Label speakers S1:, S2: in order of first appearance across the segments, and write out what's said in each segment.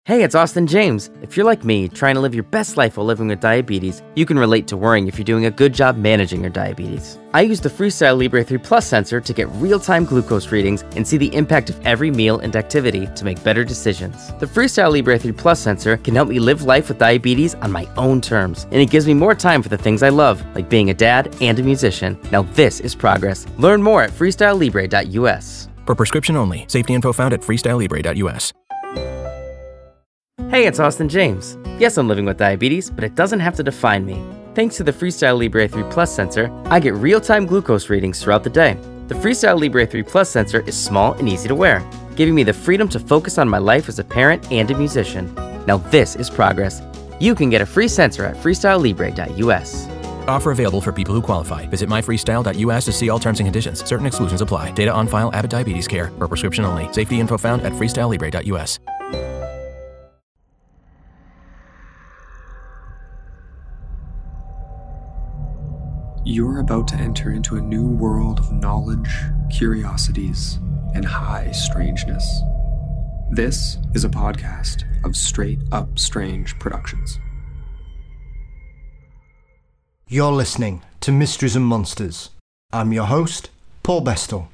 S1: Hey, it's Austin James. If you're like me, trying to live your best life while living with diabetes, you can relate to worrying if you're doing a good job managing your diabetes. I use the Freestyle Libre 3 Plus sensor to get real-time glucose readings and see the impact of every meal and activity to make better decisions. The Freestyle Libre 3 Plus sensor can help me live life with diabetes on my own terms, and it gives me more time for the things I love, like being a dad and a musician. Now this is progress. Learn more at freestylelibre.us.
S2: For prescription only. Safety info found at freestylelibre.us.
S1: Hey, it's Austin James. Yes, I'm living with diabetes, but it doesn't have to define me. Thanks to the Freestyle Libre 3 Plus sensor, I get real-time glucose readings throughout the day. The Freestyle Libre 3 Plus sensor is small and easy to wear, giving me the freedom to focus on my life as a parent and a musician. Now this is progress. You can get a free sensor at freestylelibre.us.
S2: Offer available for people who qualify. Visit myfreestyle.us to see all terms and conditions. Certain exclusions apply. Data on file, Abbott Diabetes Care. For prescription only. Safety info found at freestylelibre.us.
S3: You're about to enter into a new world of knowledge, curiosities, and high strangeness. This is a podcast of Straight Up Strange Productions.
S4: You're listening to Mysteries and Monsters. I'm your host, Paul Bestel.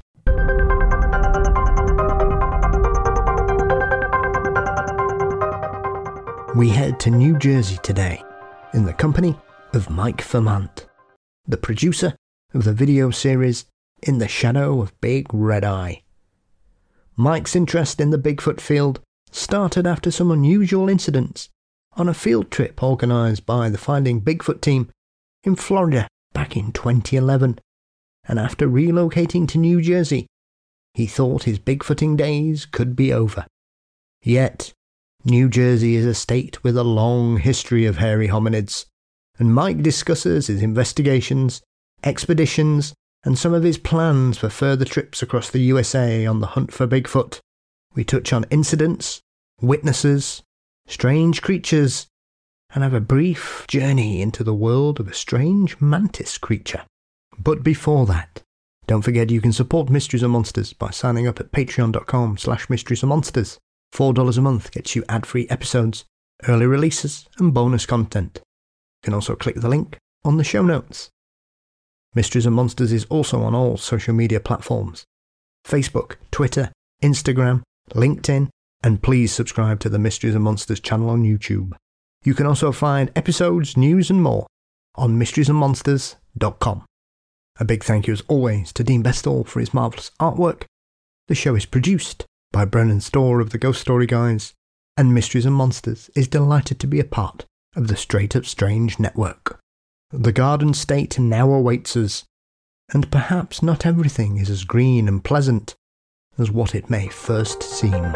S4: We head to New Jersey today in the company of Mike Vermant, the producer of the video series In the Shadow of Big Red Eye. Mike's interest in the Bigfoot field started after some unusual incidents on a field trip organised by the Finding Bigfoot team in Florida back in 2011, and after relocating to New Jersey, he thought his Bigfooting days could be over. Yet, New Jersey is a state with a long history of hairy hominids, and Mike discusses his investigations, expeditions, and some of his plans for further trips across the USA on the hunt for Bigfoot. We touch on incidents, witnesses, strange creatures, and have a brief journey into the world of a strange mantis creature. But before that, don't forget you can support Mysteries and Monsters by signing up at patreon.com/mysteriesandmonsters. $4 a month gets you ad-free episodes, early releases, and bonus content. You can also click the link on the show notes. Mysteries and Monsters is also on all social media platforms: Facebook, Twitter, Instagram, LinkedIn, and please subscribe to the Mysteries and Monsters channel on YouTube. You can also find episodes, news and more on mysteriesandmonsters.com. A big thank you as always to Dean Bestall for his marvellous artwork. The show is produced by Brennan Storr of the Ghost Story Guys, and Mysteries and Monsters is delighted to be a part of the Straight Up Strange network. The Garden State now awaits us, and perhaps not everything is as green and pleasant as what it may first seem.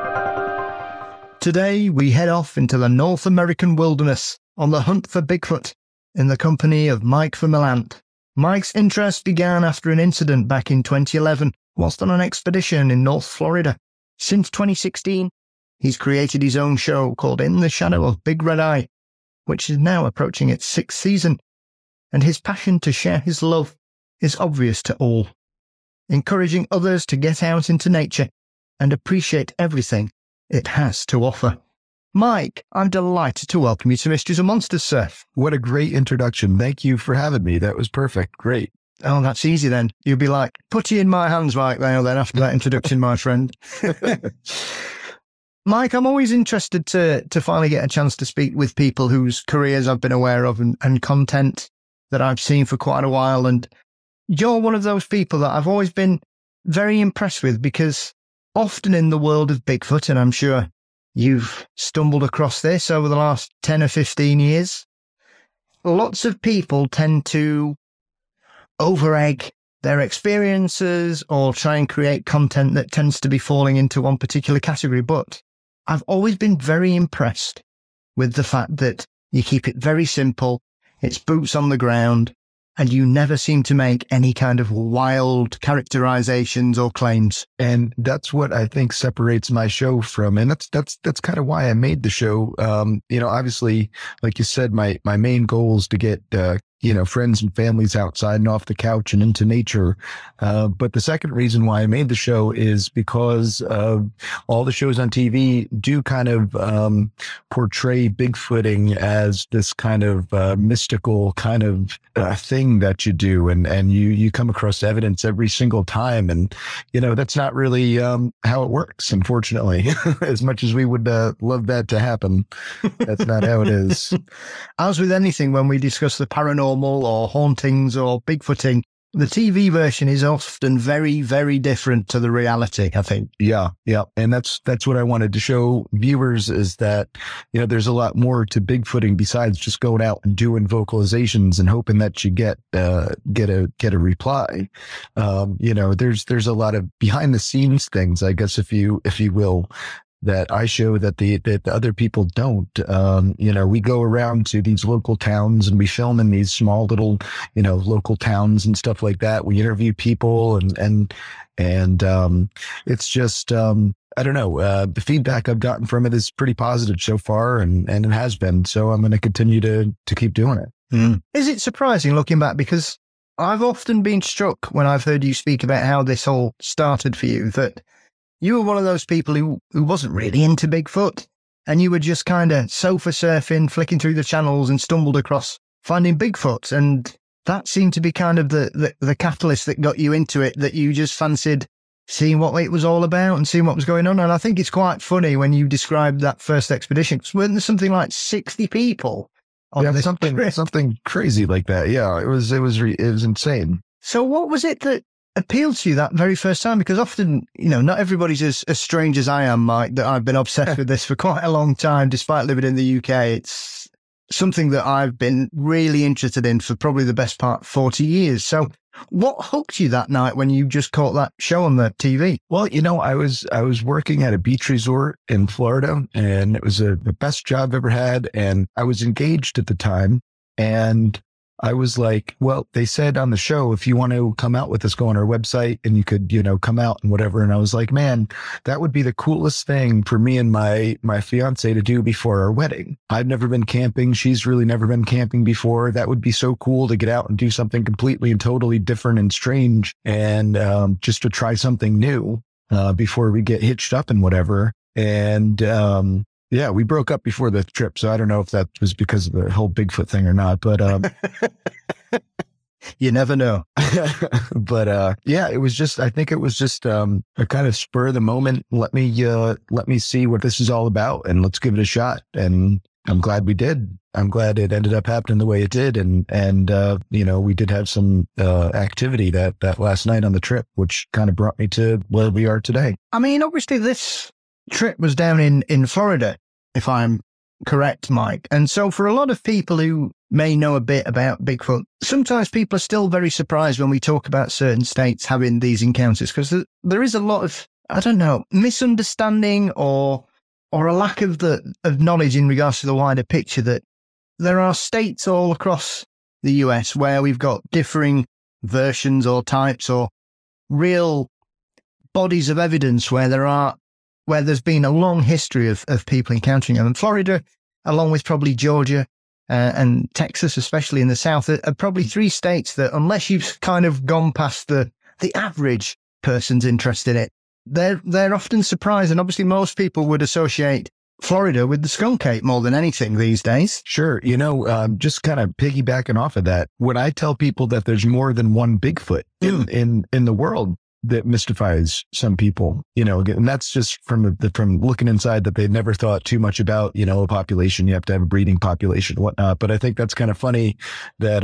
S4: Today we head off into the North American wilderness on the hunt for Bigfoot in the company of Mike Vermant. Mike's interest began after an incident back in 2011 whilst on an expedition in North Florida. Since 2016, he's created his own show called In the Shadow of Big Red Eye, which is now approaching its 6th season, and his passion to share his love is obvious to all, encouraging others to get out into nature and appreciate everything it has to offer. Mike, I'm delighted to welcome you to Mysteries and Monsters, sir.
S5: What a great introduction. Thank you for having me. That was perfect. Great.
S4: Oh, that's easy then. You'll be like, put you in my hands right now then after that introduction, my friend. Mike, I'm always interested to finally get a chance to speak with people whose careers I've been aware of and content that I've seen for quite a while. And you're one of those people that I've always been very impressed with, because often in the world of Bigfoot, and I'm sure you've stumbled across this over the last 10 or 15 years, lots of people tend to over-egg their experiences or try and create content that tends to be falling into one particular category. But I've always been very impressed with the fact that you keep it very simple, it's boots on the ground, and you never seem to make any kind of wild characterizations or claims.
S5: And that's what I think separates my show from, and that's kind of why I made the show. Obviously, like you said, my main goal is to get friends and families outside and off the couch and into nature. But the second reason why I made the show is because all the shows on TV do kind of portray Bigfooting as this kind of mystical kind of thing that you do. And you come across evidence every single time. And, that's not really how it works, unfortunately. As much as we would love that to happen, that's not how it is.
S4: As with anything, when we discuss the paranormal or hauntings or Bigfooting, the TV version is often very, very different to the reality, I think.
S5: Yeah. And that's what I wanted to show viewers, is that, there's a lot more to Bigfooting besides just going out and doing vocalizations and hoping that you get a reply. There's a lot of behind the scenes things, I guess, if you will, that I show that the other people don't. We go around to these local towns and we film in these small little, local towns and stuff like that. We interview people and it's just, I don't know, the feedback I've gotten from it is pretty positive so far, and it has been. So I'm going to continue to keep doing it.
S4: Mm. Is it surprising looking back? Because I've often been struck when I've heard you speak about how this all started for you, that you were one of those people who wasn't really into Bigfoot, and you were just kind of sofa surfing, flicking through the channels, and stumbled across finding Bigfoot. And that seemed to be kind of the catalyst that got you into it, that you just fancied seeing what it was all about and seeing what was going on. And I think it's quite funny when you described that first expedition. Weren't there something like 60 people on this trip?
S5: Something crazy like that. Yeah, it was insane.
S4: So what was it that appealed to you that very first time? Because often, not everybody's as strange as I am, Mike, that I've been obsessed with this for quite a long time, despite living in the UK. It's something that I've been really interested in for probably the best part 40 years. So what hooked you that night when you just caught that show on the TV?
S5: Well, I was working at a beach resort in Florida, and it was the best job I've ever had. And I was engaged at the time, and I was like, well, they said on the show, if you want to come out with us, go on our website and you could, come out and whatever. And I was like, man, that would be the coolest thing for me and my fiance to do before our wedding. I've never been camping. She's really never been camping before. That would be so cool to get out and do something completely and totally different and strange, and just to try something new before we get hitched up and whatever. And yeah, we broke up before the trip, so I don't know if that was because of the whole Bigfoot thing or not, but
S4: you never know.
S5: But yeah, I think it was just a kind of spur of the moment. Let me see what this is all about, and let's give it a shot. And I'm glad we did. I'm glad it ended up happening the way it did. And we did have some activity that last night on the trip, which kind of brought me to where we are today.
S4: I mean, obviously this trip was down in Florida, if I'm correct, Mike. And so for a lot of people who may know a bit about Bigfoot, sometimes people are still very surprised when we talk about certain states having these encounters, because there is a lot of, I don't know, misunderstanding or a lack of knowledge in regards to the wider picture, that there are states all across the US where we've got differing versions or types or real bodies of evidence where there's been a long history of people encountering them. And Florida, along with probably Georgia and Texas, especially in the South, are probably three states that, unless you've kind of gone past the average person's interest in it, they're often surprised. And obviously most people would associate Florida with the skunk ape more than anything these days.
S5: Sure. Just kind of piggybacking off of that, when I tell people that there's more than one Bigfoot in the world, that mystifies some people, and that's just from looking inside, that they never thought too much about, a population. You have to have a breeding population and whatnot. But I think that's kind of funny that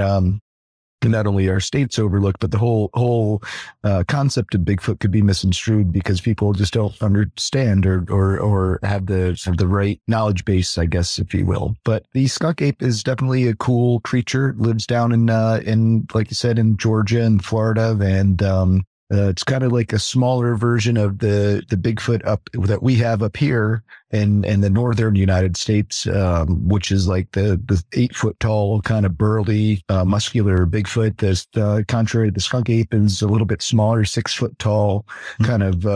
S5: not only are states overlooked, but the whole concept of Bigfoot could be misconstrued because people just don't understand or have the right knowledge base, I guess, if you will. But the skunk ape is definitely a cool creature. It lives down in like you said, in Georgia and Florida, and it's kind of like a smaller version of the Bigfoot that we have up here in the northern United States, which is like the 8 foot tall, kind of burly, muscular Bigfoot. This, contrary to the skunk ape, is a little bit smaller, 6 foot tall, kind of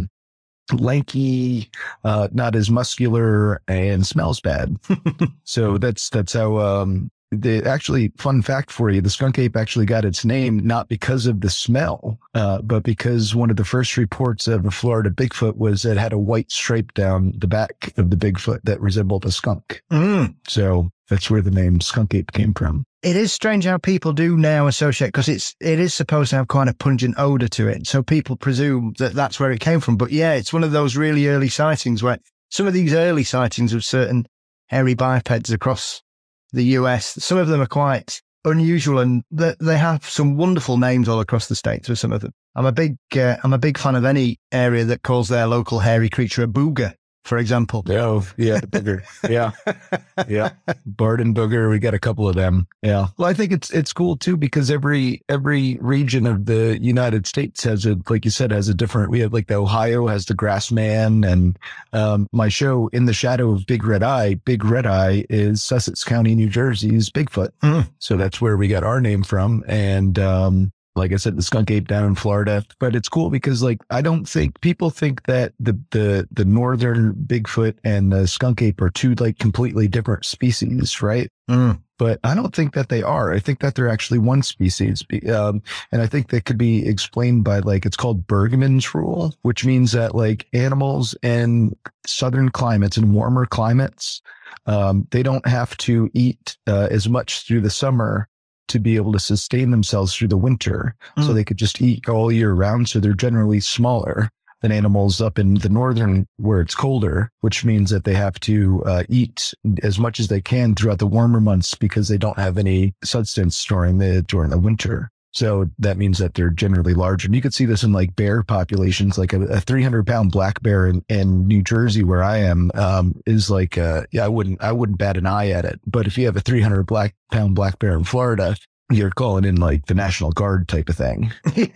S5: lanky, not as muscular, and smells bad. So that's how fun fact for you, the skunk ape actually got its name not because of the smell, but because one of the first reports of a Florida Bigfoot was it had a white stripe down the back of the Bigfoot that resembled a skunk. So that's where the name skunk ape came from.
S4: It is strange how people do now associate, because it is supposed to have quite a pungent odor to it. So people presume that that's where it came from. But yeah, it's one of those really early sightings where some of these early sightings of certain hairy bipeds across the US, some of them are quite unusual, and they have some wonderful names all across the states for some of them. I'm a big fan of any area that calls their local hairy creature a booger, for example.
S5: Oh, yeah, the booger. Yeah. Yeah. Barden booger. We got a couple of them. Yeah. Well, I think it's cool too, because every region of the United States has like you said, has a different, we have like the Ohio has the grassman, and my show In the Shadow of Big Red Eye is Sussex County, New Jersey's Bigfoot. So that's where we got our name from. And, like I said, the skunk ape down in Florida. But it's cool because, like, I don't think people think that the northern Bigfoot and the skunk ape are two like completely different species, right? But I don't think that they are. I think that they're actually one species. And I think that could be explained by, like, it's called Bergman's rule, which means that, like, animals in southern climates and warmer climates, they don't have to eat as much through the summer to be able to sustain themselves through the winter. So they could just eat all year round. So they're generally smaller than animals up in the northern where it's colder, which means that they have to eat as much as they can throughout the warmer months because they don't have any substance during the winter. So that means that they're generally larger. And you could see this in like bear populations, like a 300-pound black bear in New Jersey, where I am, is like, I wouldn't bat an eye at it. But if you have a 300-pound black bear in Florida, you're calling in like the National Guard type of thing.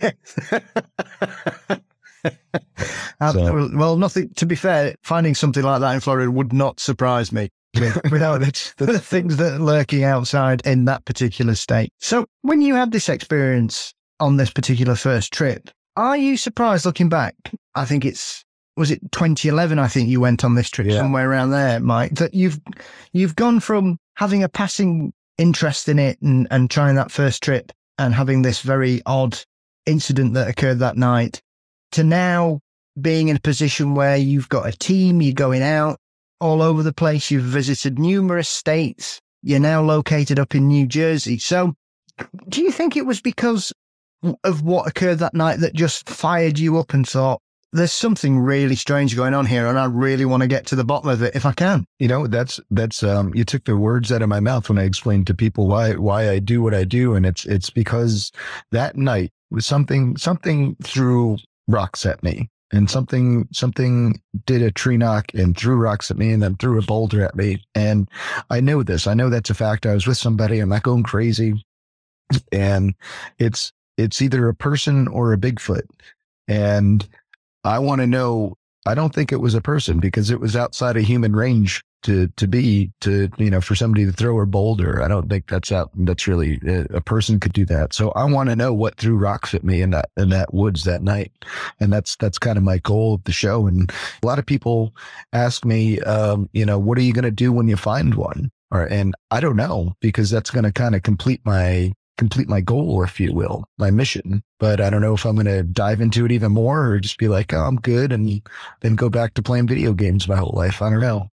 S4: Well, nothing, to be fair, finding something like that in Florida would not surprise me. Without the things that are lurking outside in that particular state. So when you had this experience on this particular first trip, are you surprised looking back? I think was it 2011? I think you went on this trip, somewhere around there, Mike, that you've gone from having a passing interest in it and trying that first trip and having this very odd incident that occurred that night to now being in a position where you've got a team, you're going out all over the place. You've visited numerous states. You're now located up in New Jersey. So do you think it was because of what occurred that night that just fired you up and thought, there's something really strange going on here and I really want to get to the bottom of it if I can? You know, that's you took the words out of my mouth when I explained to people why I do what I do. And it's because that night was something threw rocks at me. And something did a tree knock and threw rocks at me and then threw a boulder at me. And I know this. I know that's a fact. I was with somebody. I'm not going crazy. And it's either a person or a Bigfoot. And I want to know, I don't think it was a person because it was outside of human range to for somebody to throw a boulder. I don't think that's really a person could do that. So I want to know what threw rocks at me in that woods that night. And that's kind of my goal of the show. And a lot of people ask me, what are you going to do when you find one? And I don't know, because that's going to kind of complete my goal, if you will, my mission. But I don't know if I'm going to dive into it even more or just be like, oh, I'm good, and then go back to playing video games my whole life. I don't know.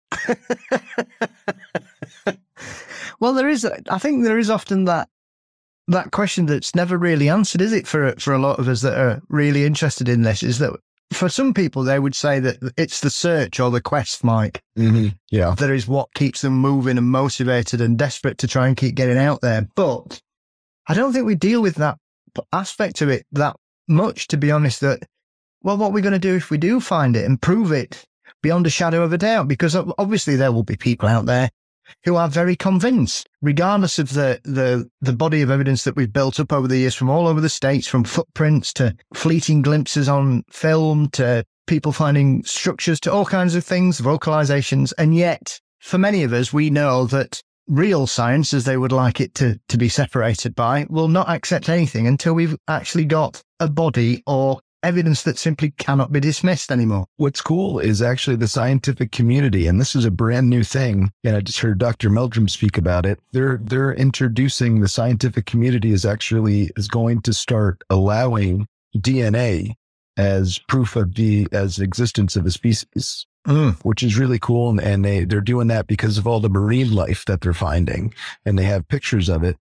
S4: Well, I think there is often that question that's never really answered, is it, for a lot of us that are really interested in this, is that for some people, they would say that it's the search or the quest, Mike.
S5: Mm-hmm. Yeah.
S4: That is what keeps them moving and motivated and desperate to try and keep getting out there. But I don't think we deal with that aspect of it that much, to be honest, that, well, what are we going to do if we do find it and prove it beyond a shadow of a doubt? Because obviously there will be people out there who are very convinced, regardless of the body of evidence that we've built up over the years from all over the states, from footprints to fleeting glimpses on film to people finding structures to all kinds of things, vocalizations. And yet, for many of us, we know that real science, as they would like it to be separated by, will not accept anything until we've actually got a body or evidence that simply cannot be dismissed anymore.
S5: What's cool is actually the scientific community, and this is a brand new thing. And I just heard Dr. Meldrum speak about it. They're introducing the scientific community is going to start allowing DNA as proof of as existence of a species, which is really cool. And they're doing that because of all the marine life that they're finding, and they have pictures of it.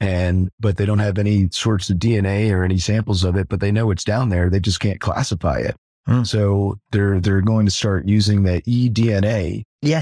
S5: But they don't have any sorts of DNA or any samples of it, but they know it's down there. They just can't classify it. So they're going to start using the eDNA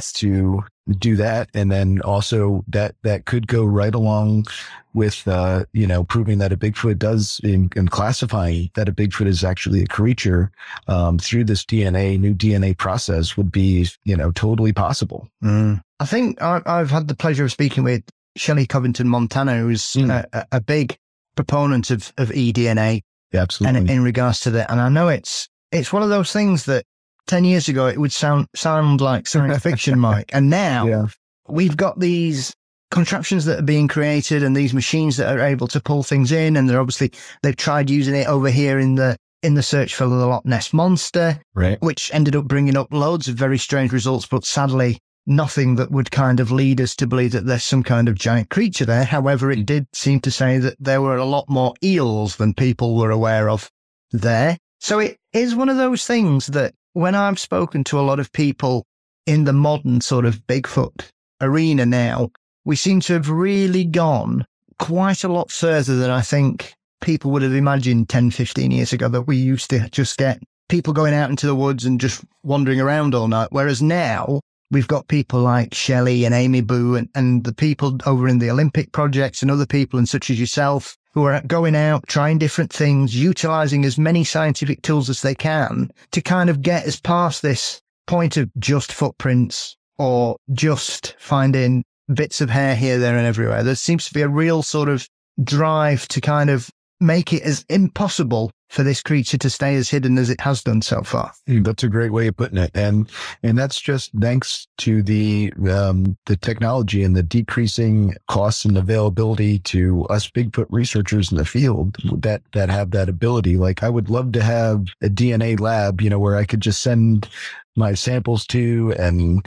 S5: to do that. And then also that could go right along with, proving that a Bigfoot does in classifying that a Bigfoot is actually a creature, through this new DNA process would be, totally possible.
S4: I think I've had the pleasure of speaking with Shelley Covington Montana, who's a big proponent of eDNA.
S5: Yeah, absolutely.
S4: And in regards to that, and I know it's one of those things that 10 years ago it would sound like science fiction, Mike. And now we've got these contraptions that are being created and these machines that are able to pull things in, and they've tried using it over here in the search for the Loch Ness Monster,
S5: right? Which
S4: ended up bringing up loads of very strange results, but sadly nothing that would kind of lead us to believe that there's some kind of giant creature there. However, it did seem to say that there were a lot more eels than people were aware of there. So it is one of those things that when I've spoken to a lot of people in the modern sort of Bigfoot arena now, we seem to have really gone quite a lot further than I think people would have imagined 10, 15 years ago, that we used to just get people going out into the woods and just wandering around all night. Whereas now, we've got people like Shelley and Amy Boo and the people over in the Olympic projects and other people, and such as yourself, who are going out, trying different things, utilizing as many scientific tools as they can to kind of get us past this point of just footprints or just finding bits of hair here, there, and everywhere. There seems to be a real sort of drive to kind of make it as impossible for this creature to stay as hidden as it has done so far.
S5: That's a great way of putting it. And that's just thanks to the technology and the decreasing costs and availability to us Bigfoot researchers in the field that have that ability. Like, I would love to have a DNA lab, where I could just send my samples to and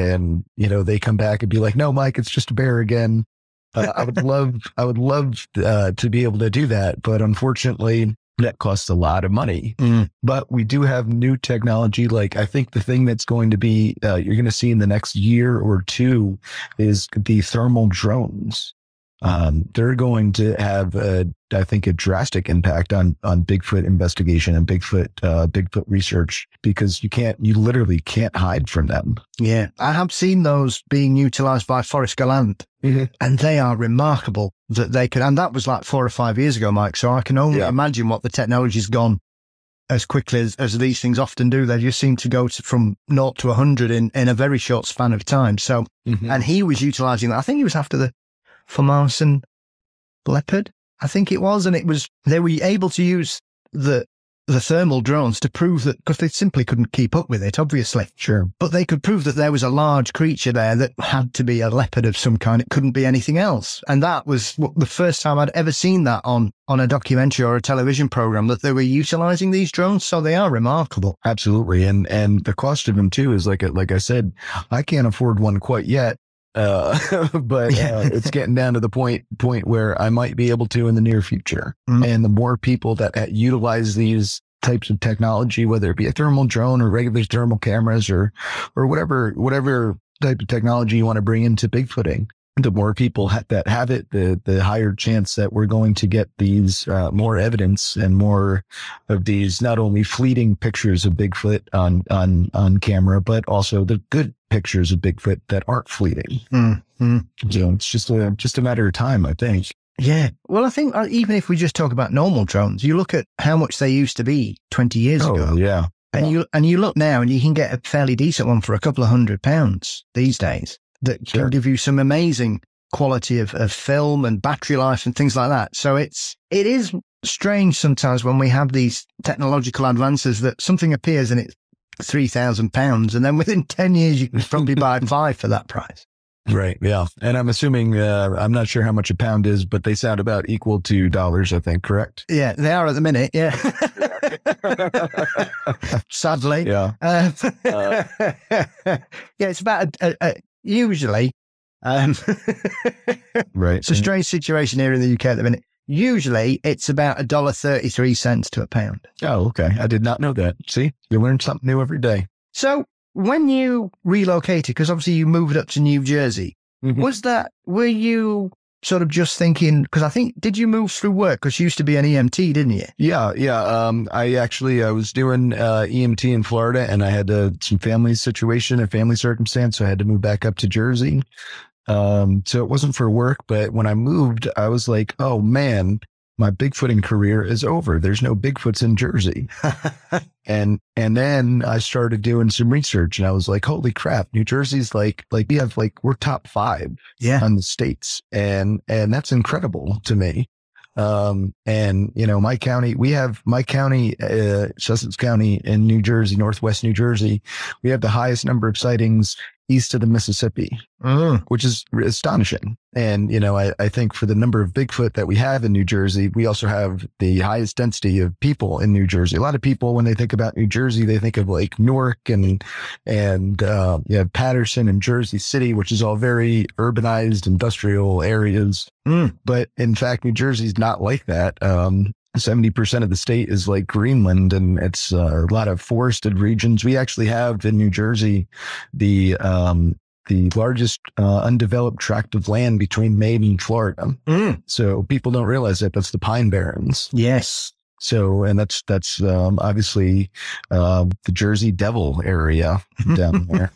S5: they come back and be like, no, Mike, it's just a bear again. I would love to be able to do that. But unfortunately, that costs a lot of money. But we do have new technology. Like, I think the thing that's going to be, you're going to see in the next year or two is the thermal drones. They're going to have, I think, a drastic impact on Bigfoot investigation and Bigfoot research, because you literally can't hide from them.
S4: Yeah. I have seen those being utilized by Forrest Gallant, and they are remarkable that they could, and that was like 4 or 5 years ago, Mike. So I can only imagine what the technology's gone as quickly as these things often do. They just seem to go from 0 to 100 in a very short span of time. So, and he was utilizing that. I think he was after the Formosan leopard, I think it was, and they were able to use the thermal drones to prove that, because they simply couldn't keep up with it, obviously.
S5: Sure.
S4: But they could prove that there was a large creature there that had to be a leopard of some kind. It couldn't be anything else. And that was the first time I'd ever seen that on a documentary or a television program, that they were utilizing these drones. So they are remarkable.
S5: Absolutely. And the cost of them too is like I said, I can't afford one quite yet. But it's getting down to the point where I might be able to in the near future. And the more people that utilize these types of technology, whether it be a thermal drone or regular thermal cameras or whatever type of technology you want to bring into Bigfooting, the more people that have it, the higher chance that we're going to get these more evidence and more of these not only fleeting pictures of Bigfoot on camera, but also the good pictures of Bigfoot that aren't fleeting. So it's just a matter of time, I think.
S4: Yeah. Well, I think even if we just talk about normal drones, you look at how much they used to be 20 years ago.
S5: Yeah.
S4: And you look now and you can get a fairly decent one for a couple of £100 these days that can give you some amazing quality of film and battery life and things like that. So it is strange sometimes when we have these technological advances that something appears and it's £3,000, and then within 10 years you can probably buy 5 for that price.
S5: Right. Yeah. And I'm assuming, I'm not sure how much a pound is, but they sound about equal to dollars, I think, correct?
S4: Yeah, they are at the minute. Yeah. Sadly.
S5: Yeah.
S4: Yeah, it's about usually.
S5: Right.
S4: It's a strange situation here in the UK at the minute. Usually, it's about $1.33 to a pound.
S5: Oh, okay. I did not know that. See, you learn something new every day.
S4: So, when you relocated, because obviously you moved up to New Jersey, were you sort of just thinking, because I think, did you move through work? Because you used to be an EMT, didn't you?
S5: Yeah. I was doing EMT in Florida, and I had some family circumstance, so I had to move back up to Jersey. So it wasn't for work, but when I moved, I was like, oh man, my Bigfooting career is over. There's no Bigfoots in Jersey. And then I started doing some research, and I was like, holy crap, New Jersey's we're top 5 on the states. And that's incredible to me. And my county, Sussex County in New Jersey, Northwest New Jersey, we have the highest number of sightings east of the Mississippi, which is astonishing. And, I think for the number of Bigfoot that we have in New Jersey, we also have the highest density of people in New Jersey. A lot of people, when they think about New Jersey, they think of like Newark and Patterson and Jersey City, which is all very urbanized industrial areas. But in fact, New Jersey's not like that. 70% of the state is like Greenland, and it's a lot of forested regions. We actually have in New Jersey the largest undeveloped tract of land between Maine and Florida. So people don't realize that that's the Pine Barrens.
S4: Yes.
S5: So, and that's obviously the Jersey Devil area down there.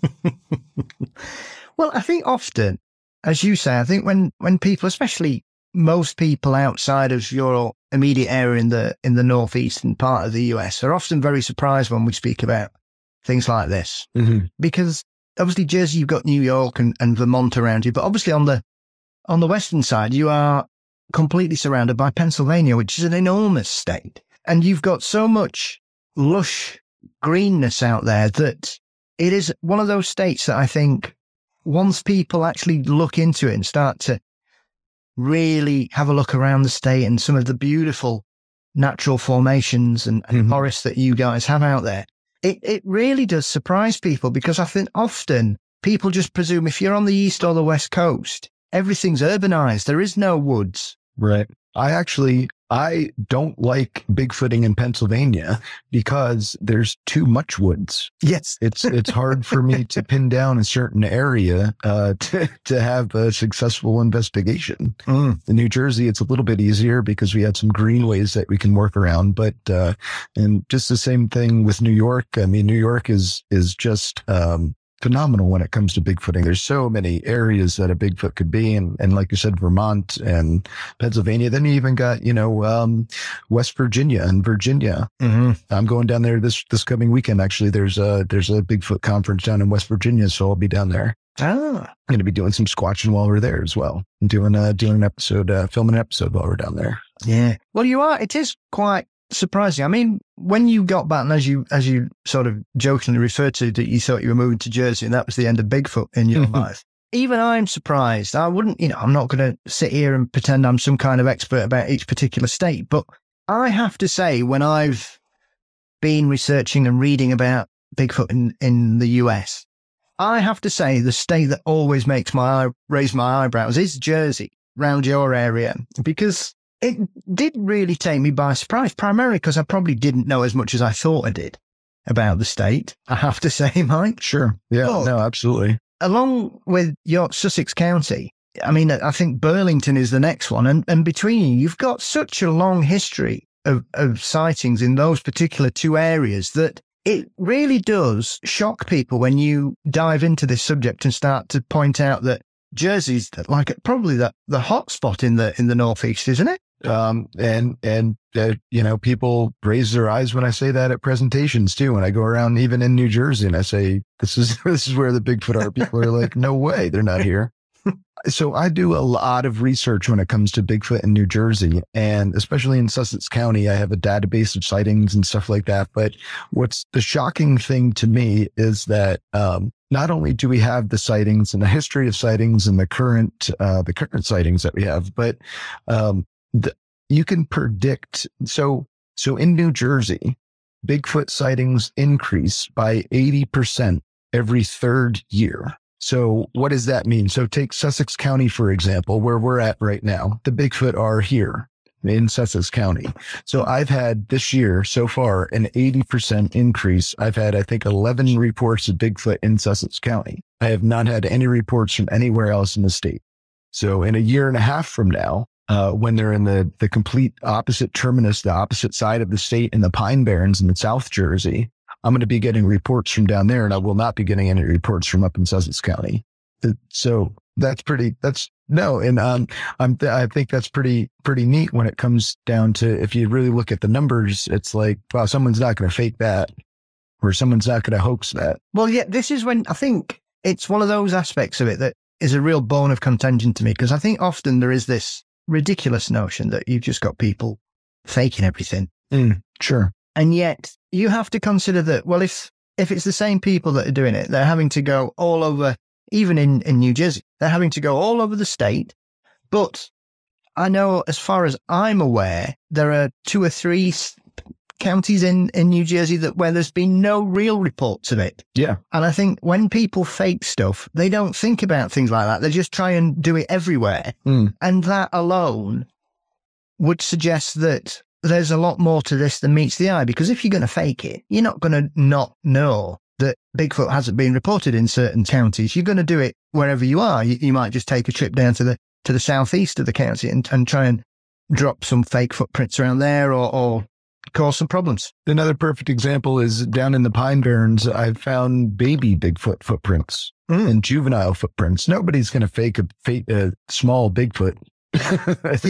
S4: Well, I think often, as you say, I think when people, especially most people outside of your immediate area in the northeastern part of the US, are often very surprised when we speak about things like this. Because obviously Jersey, you've got New York and Vermont around you, but obviously on the western side, you are completely surrounded by Pennsylvania, which is an enormous state. And you've got so much lush greenness out there that it is one of those states that I think once people actually look into it and start to really have a look around the state and some of the beautiful natural formations and forests that you guys have out there, it really does surprise people, because I think often people just presume if you're on the east or the west coast, everything's urbanized. There is no woods.
S5: Right. I don't like Bigfooting in Pennsylvania because there's too much woods.
S4: Yes.
S5: It's hard for me to pin down a certain area to have a successful investigation. In New Jersey, it's a little bit easier because we have some greenways that we can work around. But and just the same thing with New York. I mean, New York is just phenomenal when it comes to Bigfooting. There's so many areas that a Bigfoot could be. And like you said, Vermont and Pennsylvania. Then you even got, West Virginia and Virginia. I'm going down there this coming weekend. Actually, there's a Bigfoot conference down in West Virginia. So I'll be down there. I'm going to be doing some squatching while we're there as well. And doing an episode, filming an episode while we're down there.
S4: Yeah. Well, it is quite surprising. I mean, when you got back, and as you sort of jokingly referred to, that you thought you were moving to Jersey and that was the end of Bigfoot in your life, even I'm surprised. I wouldn't, I'm not going to sit here and pretend I'm some kind of expert about each particular state, but I have to say, when I've been researching and reading about Bigfoot in the US, I have to say the state that always makes raise my eyebrows is Jersey, around your area, because it did really take me by surprise, primarily because I probably didn't know as much as I thought I did about the state, I have to say, Mike.
S5: Sure. Yeah,
S4: but
S5: no, absolutely.
S4: Along with your Sussex County, I mean, I think Burlington is the next one. And between you've got such a long history of sightings in those particular two areas that it really does shock people when you dive into this subject and start to point out that Jersey's like probably the hot spot in the Northeast, isn't it?
S5: People raise their eyes when I say that at presentations too. When I go around, even in New Jersey, and I say, this is where the Bigfoot are, people are like, no way, they're not here. So I do a lot of research when it comes to Bigfoot in New Jersey, and especially in Sussex County, I have a database of sightings and stuff like that. But what's the shocking thing to me is that, not only do we have the sightings and the history of sightings and the current sightings that we have, but, you can predict. So in New Jersey, Bigfoot sightings increase by 80% every third year. So what does that mean? So take Sussex County, for example, where we're at right now. The Bigfoot are here in Sussex County. So I've had this year so far an 80% increase. I've had, I think, 11 reports of Bigfoot in Sussex County. I have not had any reports from anywhere else in the state. So in a year and a half from now, when they're in the complete opposite terminus, the opposite side of the state in the Pine Barrens in South Jersey, I'm going to be getting reports from down there, and I will not be getting any reports from up in Sussex County. So I think that's pretty neat when it comes down to, if you really look at the numbers, it's like, wow, someone's not going to fake that, or someone's not going to hoax that.
S4: Well, yeah, this is when I think it's one of those aspects of it that is a real bone of contention to me, because I think often there is this ridiculous notion that you've just got people faking everything.
S5: Sure.
S4: And yet you have to consider that, well, if it's the same people that are doing it, they're having to go all over, even in New Jersey, they're having to go all over the state. But I know, as far as I'm aware, there are 2 or 3 counties in New Jersey where there's been no real reports of it.
S5: Yeah.
S4: And I think when people fake stuff, they don't think about things like that. They just try and do it everywhere. And that alone would suggest that there's a lot more to this than meets the eye, because if you're going to fake it, you're not going to not know that Bigfoot hasn't been reported in certain counties. You're going to do it wherever you are. You might just take a trip down to the southeast of the county and try and drop some fake footprints around there or cause some problems.
S5: Another perfect example is down in the Pine Barrens. I've found baby Bigfoot footprints and juvenile footprints. Nobody's going to fake a small Bigfoot. That's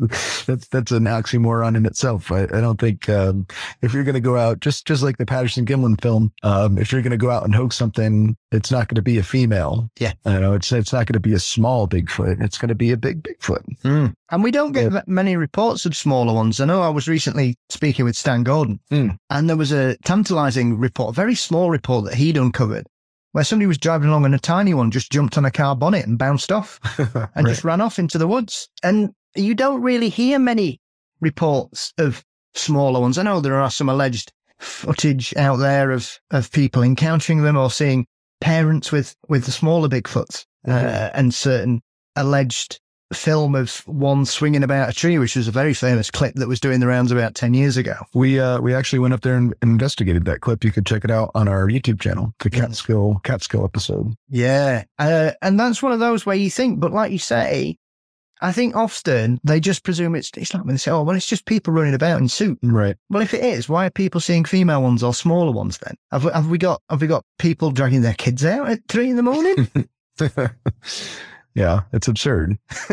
S5: an oxymoron in itself. I don't think if you're going to go out, just like the Patterson Gimlin film, if you're going to go out and hoax something, it's not going to be a female.
S4: Yeah,
S5: it's not going to be a small Bigfoot. It's going to be a big Bigfoot.
S4: And we don't get many reports of smaller ones. I know I was recently speaking with Stan Gordon, and there was a tantalizing report, a very small report that he'd uncovered, where somebody was driving along and a tiny one just jumped on a car bonnet and bounced off and just ran off into the woods. And you don't really hear many reports of smaller ones. I know there are some alleged footage out there of people encountering them or seeing parents with the smaller Bigfoots and certain alleged film of one swinging about a tree, which was a very famous clip that was doing the rounds about 10 years ago.
S5: We actually went up there and investigated that clip. You could check it out on our YouTube channel, the Catskill episode.
S4: Yeah. And that's one of those where you think, but like you say, I think often they just presume it's like when they say, oh, well, it's just people running about in suit.
S5: Right.
S4: Well, if it is, why are people seeing female ones or smaller ones then? Have we got people dragging their kids out at 3 a.m?
S5: Yeah, it's absurd.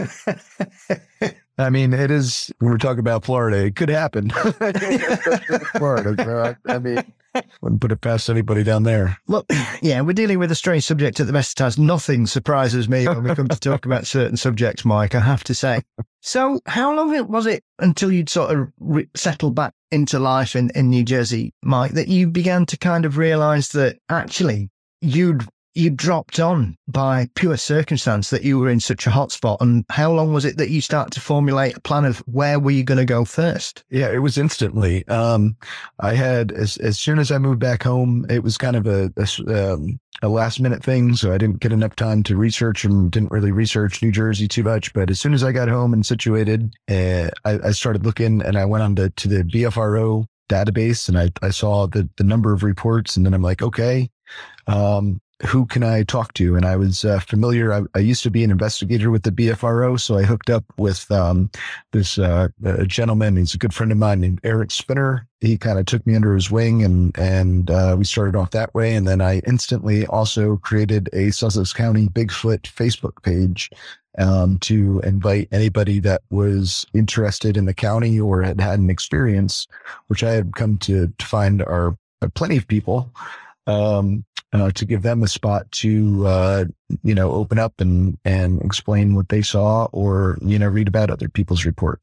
S5: I mean, it is, when we're talking about Florida, it could happen. Florida, I mean, wouldn't put it past anybody down there.
S4: Look, yeah, we're dealing with a strange subject at the best of times. Nothing surprises me when we come to talk about certain subjects, Mike, I have to say. So how long was it until you'd sort of settled back into life in New Jersey, Mike, that you began to kind of realize that actually you dropped on by pure circumstance that you were in such a hot spot? And how long was it that you started to formulate a plan of where were you going to go first?
S5: Yeah, it was instantly. I had, as soon as I moved back home, it was kind of a last minute thing. So I didn't get enough time to research and didn't really research New Jersey too much. But as soon as I got home and situated, I started looking, and I went on to the BFRO database, and I saw the number of reports, and then I'm like, okay, who can I talk to? And I was familiar. I used to be an investigator with the BFRO, so I hooked up with this gentleman. He's a good friend of mine named Eric Spinner. He kind of took me under his wing, and we started off that way. And then I instantly also created a Sussex County Bigfoot Facebook page to invite anybody that was interested in the county or had an experience, which I had come to find are plenty of people. To give them a spot to, open up and explain what they saw, or, read about other people's reports.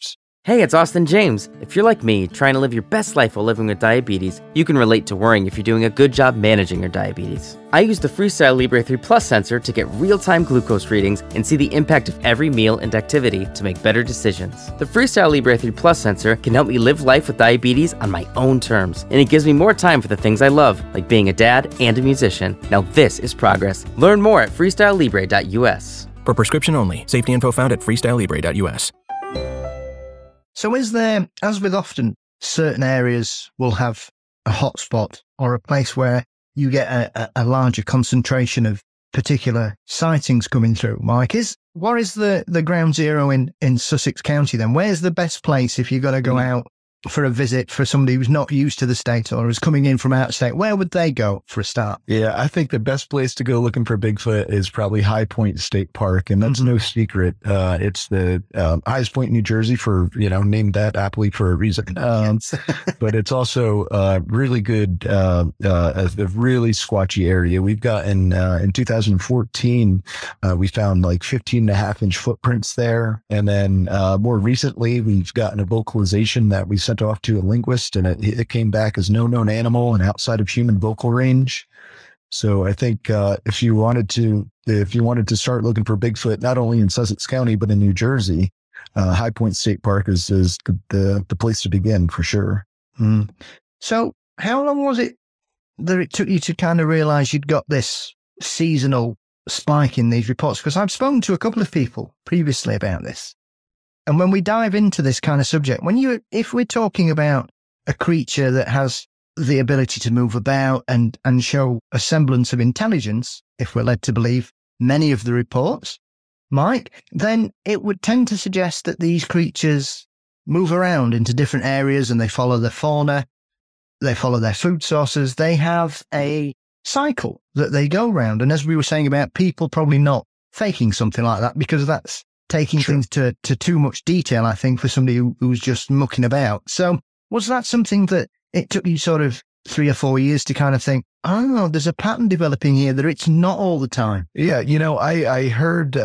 S1: Hey, it's Austin James. If you're like me, trying to live your best life while living with diabetes, you can relate to worrying if you're doing a good job managing your diabetes. I use the Freestyle Libre 3 Plus sensor to get real-time glucose readings and see the impact of every meal and activity to make better decisions. The Freestyle Libre 3 Plus sensor can help me live life with diabetes on my own terms, and it gives me more time for the things I love, like being a dad and a musician. Now this is progress. Learn more at freestylelibre.us.
S2: For prescription only. Safety info found at freestylelibre.us.
S4: So is there, as with often, certain areas will have a hotspot or a place where you get a larger concentration of particular sightings coming through? Mike, what is the ground zero in Sussex County then? Where's the best place if you've got to go out for a visit for somebody who's not used to the state or is coming in from out of state? Where would they go for a start?
S5: Yeah, I think the best place to go looking for Bigfoot is probably High Point State Park, and that's no secret. It's the highest point in New Jersey named that aptly for a reason. But it's also really good, a really squatchy area. We've got in 2014, we found like 15.5-inch footprints there. And then more recently, we've gotten a vocalization that we sent off to a linguist, and it came back as no known animal and outside of human vocal range. So I think if you wanted to start looking for Bigfoot, not only in Sussex County but in New Jersey, High Point State Park is the place to begin for sure.
S4: So how long was it that it took you to kind of realize you'd got this seasonal spike in these reports? Because I've spoken to a couple of people previously about this. And when we dive into this kind of subject, if we're talking about a creature that has the ability to move about and show a semblance of intelligence, if we're led to believe many of the reports, Mike, then it would tend to suggest that these creatures move around into different areas and they follow the fauna, they follow their food sources, they have a cycle that they go around. And as we were saying about people probably not faking something like that, because that's taking things to too much detail, I think, for somebody who's just mucking about. So was that something that it took you sort of 3 or 4 years to kind of think, oh, there's a pattern developing here that it's not all the time?
S5: Yeah, I heard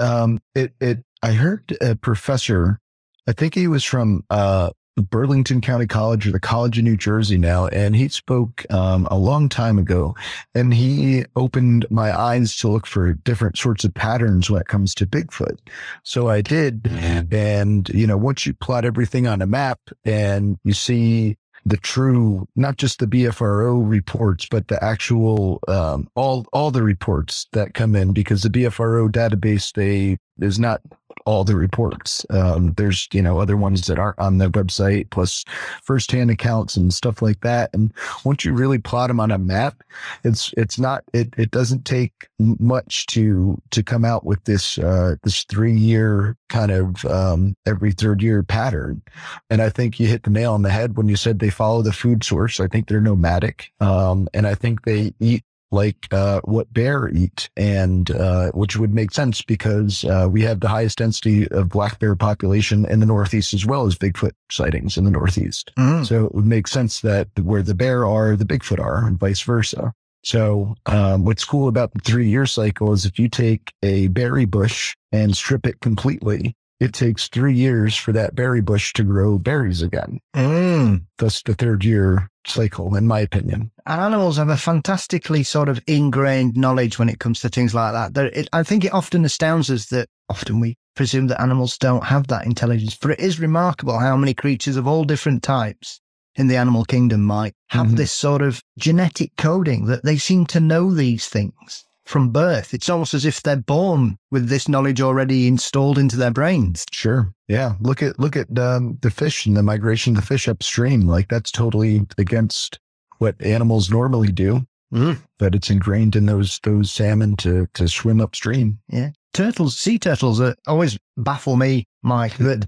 S5: I heard a professor, I think he was from Burlington County College or the College of New Jersey now, and he spoke a long time ago, and he opened my eyes to look for different sorts of patterns when it comes to Bigfoot. So I did, and once you plot everything on a map and you see the true, not just the BFRO reports, but the actual all the reports that come in, because the BFRO database is not all the reports. There's, other ones that aren't on the website, plus firsthand accounts and stuff like that. And once you really plot them on a map, it doesn't take much to come out with this 3-year kind of every third year pattern. And I think you hit the nail on the head when you said they follow the food source. I think they're nomadic. And I think they eat like what bear eat, and which would make sense because we have the highest density of black bear population in the Northeast, as well as Bigfoot sightings in the Northeast. So it would make sense that where the bear are, the Bigfoot are, and vice versa. So what's cool about the 3-year cycle is if you take a berry bush and strip it completely, it takes 3 years for that berry bush to grow berries again. Thus the 3rd year cycle, in my opinion.
S4: And animals have a fantastically sort of ingrained knowledge when it comes to things like that. I think it often astounds us that often we presume that animals don't have that intelligence. For it is remarkable how many creatures of all different types in the animal kingdom might have this sort of genetic coding that they seem to know these things from birth. It's almost as if they're born with this knowledge already installed into their brains.
S5: Sure. Yeah. Look at the fish and the migration of the fish upstream. Like that's totally against what animals normally do. But it's ingrained in those salmon to swim upstream.
S4: Yeah. Sea turtles always baffle me, Mike, that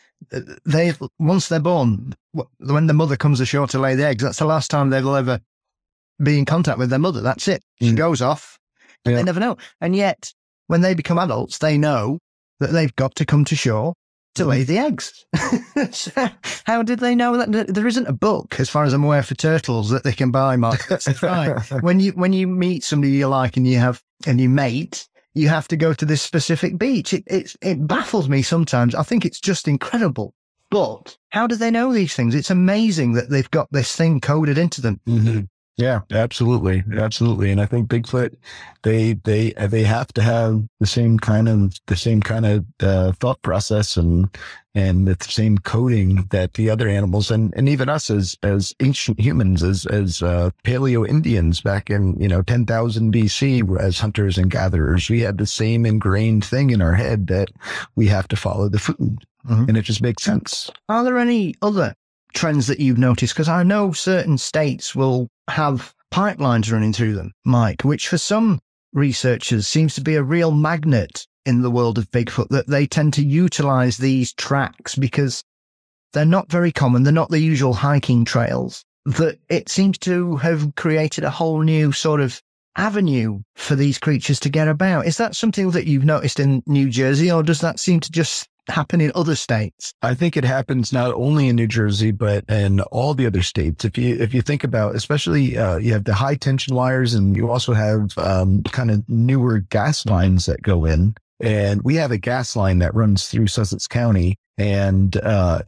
S4: once they're born, when the mother comes ashore to lay the eggs, that's the last time they will ever be in contact with their mother. That's it. She goes off. They never know. And yet, when they become adults, they know that they've got to come to shore to lay the eggs. So how did they know that? There isn't a book, as far as I'm aware, for turtles that they can buy, Mark. That's fine. When you meet somebody you like and you mate, you have to go to this specific beach. It baffles me sometimes. I think it's just incredible. But how do they know these things? It's amazing that they've got this thing coded into them.
S5: Mm-hmm. Yeah, absolutely. Absolutely. And I think Bigfoot, they have to have the same kind of thought process and the same coding that the other animals and even us as ancient humans, as Paleo Indians back in, 10,000 BC as hunters and gatherers, we had the same ingrained thing in our head that we have to follow the food. Mm-hmm. And it just makes sense.
S4: Are there any other trends that you've noticed? Because I know certain states will have pipelines running through them, Mike, which for some researchers seems to be a real magnet in the world of Bigfoot, that they tend to utilize these tracks because they're not very common. They're not the usual hiking trails. That it seems to have created a whole new sort of avenue for these creatures to get about. Is that something that you've noticed in New Jersey, or does that seem to just happen in other states?
S5: I think it happens not only in New Jersey, but in all the other states. If you think about, especially you have the high tension wires, and you also have kind of newer gas lines that go in. And we have a gas line that runs through Sussex County, and a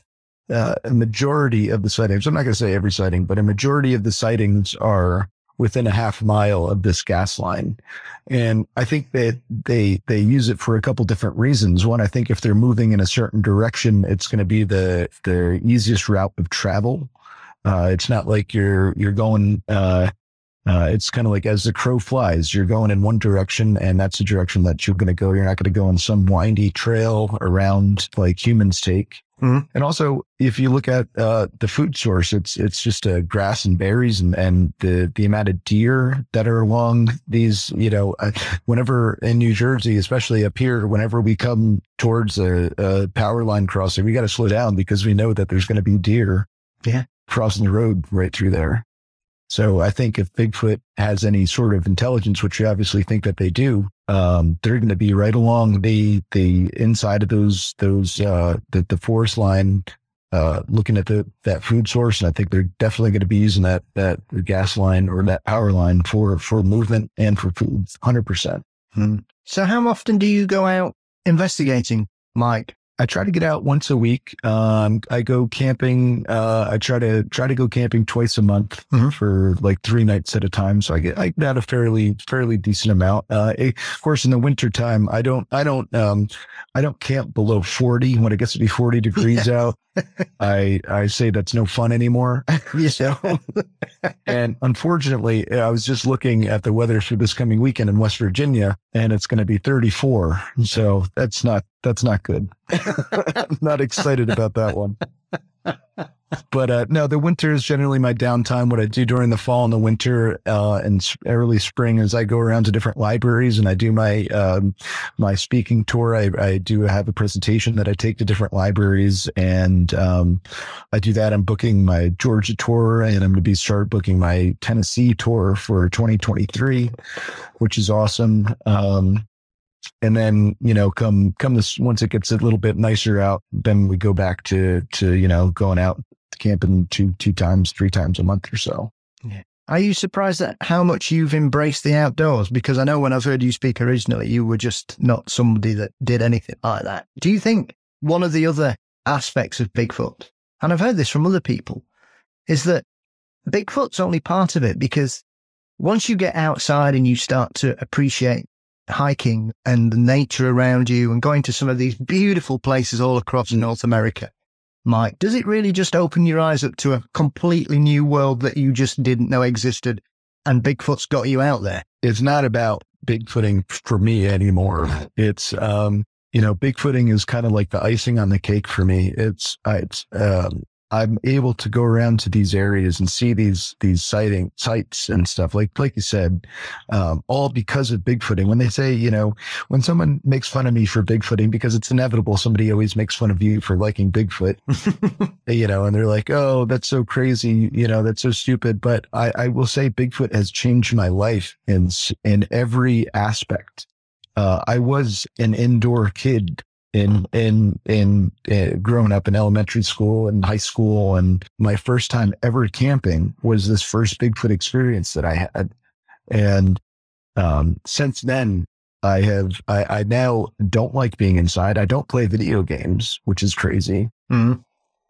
S5: majority of the sightings, I'm not going to say every sighting, but a majority of the sightings are within a half mile of this gas line. And I think that they use it for a couple different reasons. One, I think if they're moving in a certain direction, it's going to be the easiest route of travel. It's not like you're going, it's kind of like as the crow flies, you're going in one direction and that's the direction that you're going to go. You're not going to go on some windy trail around like humans take. Mm-hmm. And also, if you look at the food source, it's just grass and berries, and the amount of deer that are along these, whenever in New Jersey, especially up here, whenever we come towards a power line crossing, we got to slow down because we know that there's going to be deer crossing the road right through there. So I think if Bigfoot has any sort of intelligence, which you obviously think that they do, they're going to be right along the inside of the forest line, looking at that food source. And I think they're definitely going to be using that gas line or that power line for movement and for food, 100%.
S4: So how often do you go out investigating, Mike?
S5: I try to get out once a week. I go camping. I try to go camping twice a month for like 3 nights at a time. So I get out a fairly decent amount. Of course, in the winter time, I don't camp below 40. When it gets to be 40 degrees out, I say that's no fun anymore. And unfortunately, I was just looking at the weather for this coming weekend in West Virginia, and it's going to be 34. So that's not good. I'm not excited about that one. But no, the winter is generally my downtime. What I do during the fall and the winter and early spring is I go around to different libraries and I do my speaking tour. I do have a presentation that I take to different libraries, and I do that. I'm booking my Georgia tour, and I'm going to start booking my Tennessee tour for 2023, which is awesome. And then, come this, once it gets a little bit nicer out, then we go back to going out camping 2 times, 3 times a month or so.
S4: Yeah. Are you surprised at how much you've embraced the outdoors? Because I know when I've heard you speak originally, you were just not somebody that did anything like that. Do you think one of the other aspects of Bigfoot, and I've heard this from other people, is that Bigfoot's only part of it? Because once you get outside and you start to appreciate hiking and the nature around you and going to some of these beautiful places all across North America, Mike, does it really just open your eyes up to a completely new world that you just didn't know existed, and Bigfoot's got you out there?
S5: It's not about Bigfooting for me anymore. It's, Bigfooting is kind of like the icing on the cake for me. I'm able to go around to these areas and see these sites and stuff, like you said, all because of Bigfooting. When they say, when someone makes fun of me for Bigfooting, because it's inevitable, somebody always makes fun of you for liking Bigfoot, and they're like, oh, that's so crazy, that's so stupid. But I will say Bigfoot has changed my life in every aspect. I was an indoor kid in growing up in elementary school and high school, and my first time ever camping was this first Bigfoot experience that I had. And since then, I now don't like being inside. I don't play video games, which is crazy. Mm-hmm.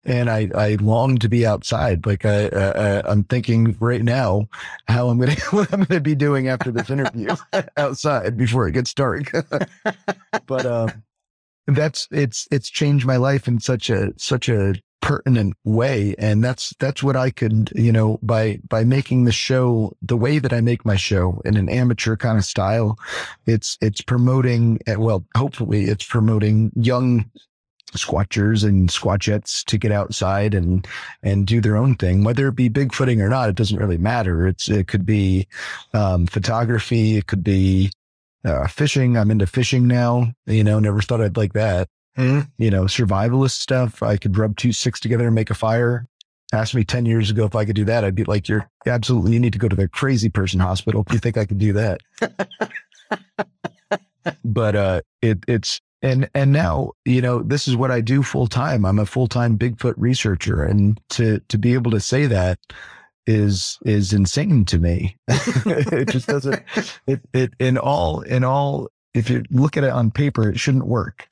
S5: and I long to be outside. Like I'm thinking right now how what I'm gonna be doing after this interview outside before it gets dark. But it's changed my life in such a pertinent way, and that's what I could, by making the show the way that I make my show in an amateur kind of style. It's promoting, well, hopefully it's promoting young squatchers and squatchettes to get outside and do their own thing, whether it be Bigfooting or not. It doesn't really matter. It could be photography, it could be fishing. I'm into fishing now. Never thought I'd like that. Survivalist stuff. I could rub 2 sticks together and make a fire. Asked me 10 years ago if I could do that. I'd be like, you need to go to the crazy person hospital if you think I could do that. But it's and now, this is what I do full time. I'm a full-time Bigfoot researcher, and to be able to say that is insane to me. It just doesn't, it in all, if you look at it on paper, it shouldn't work.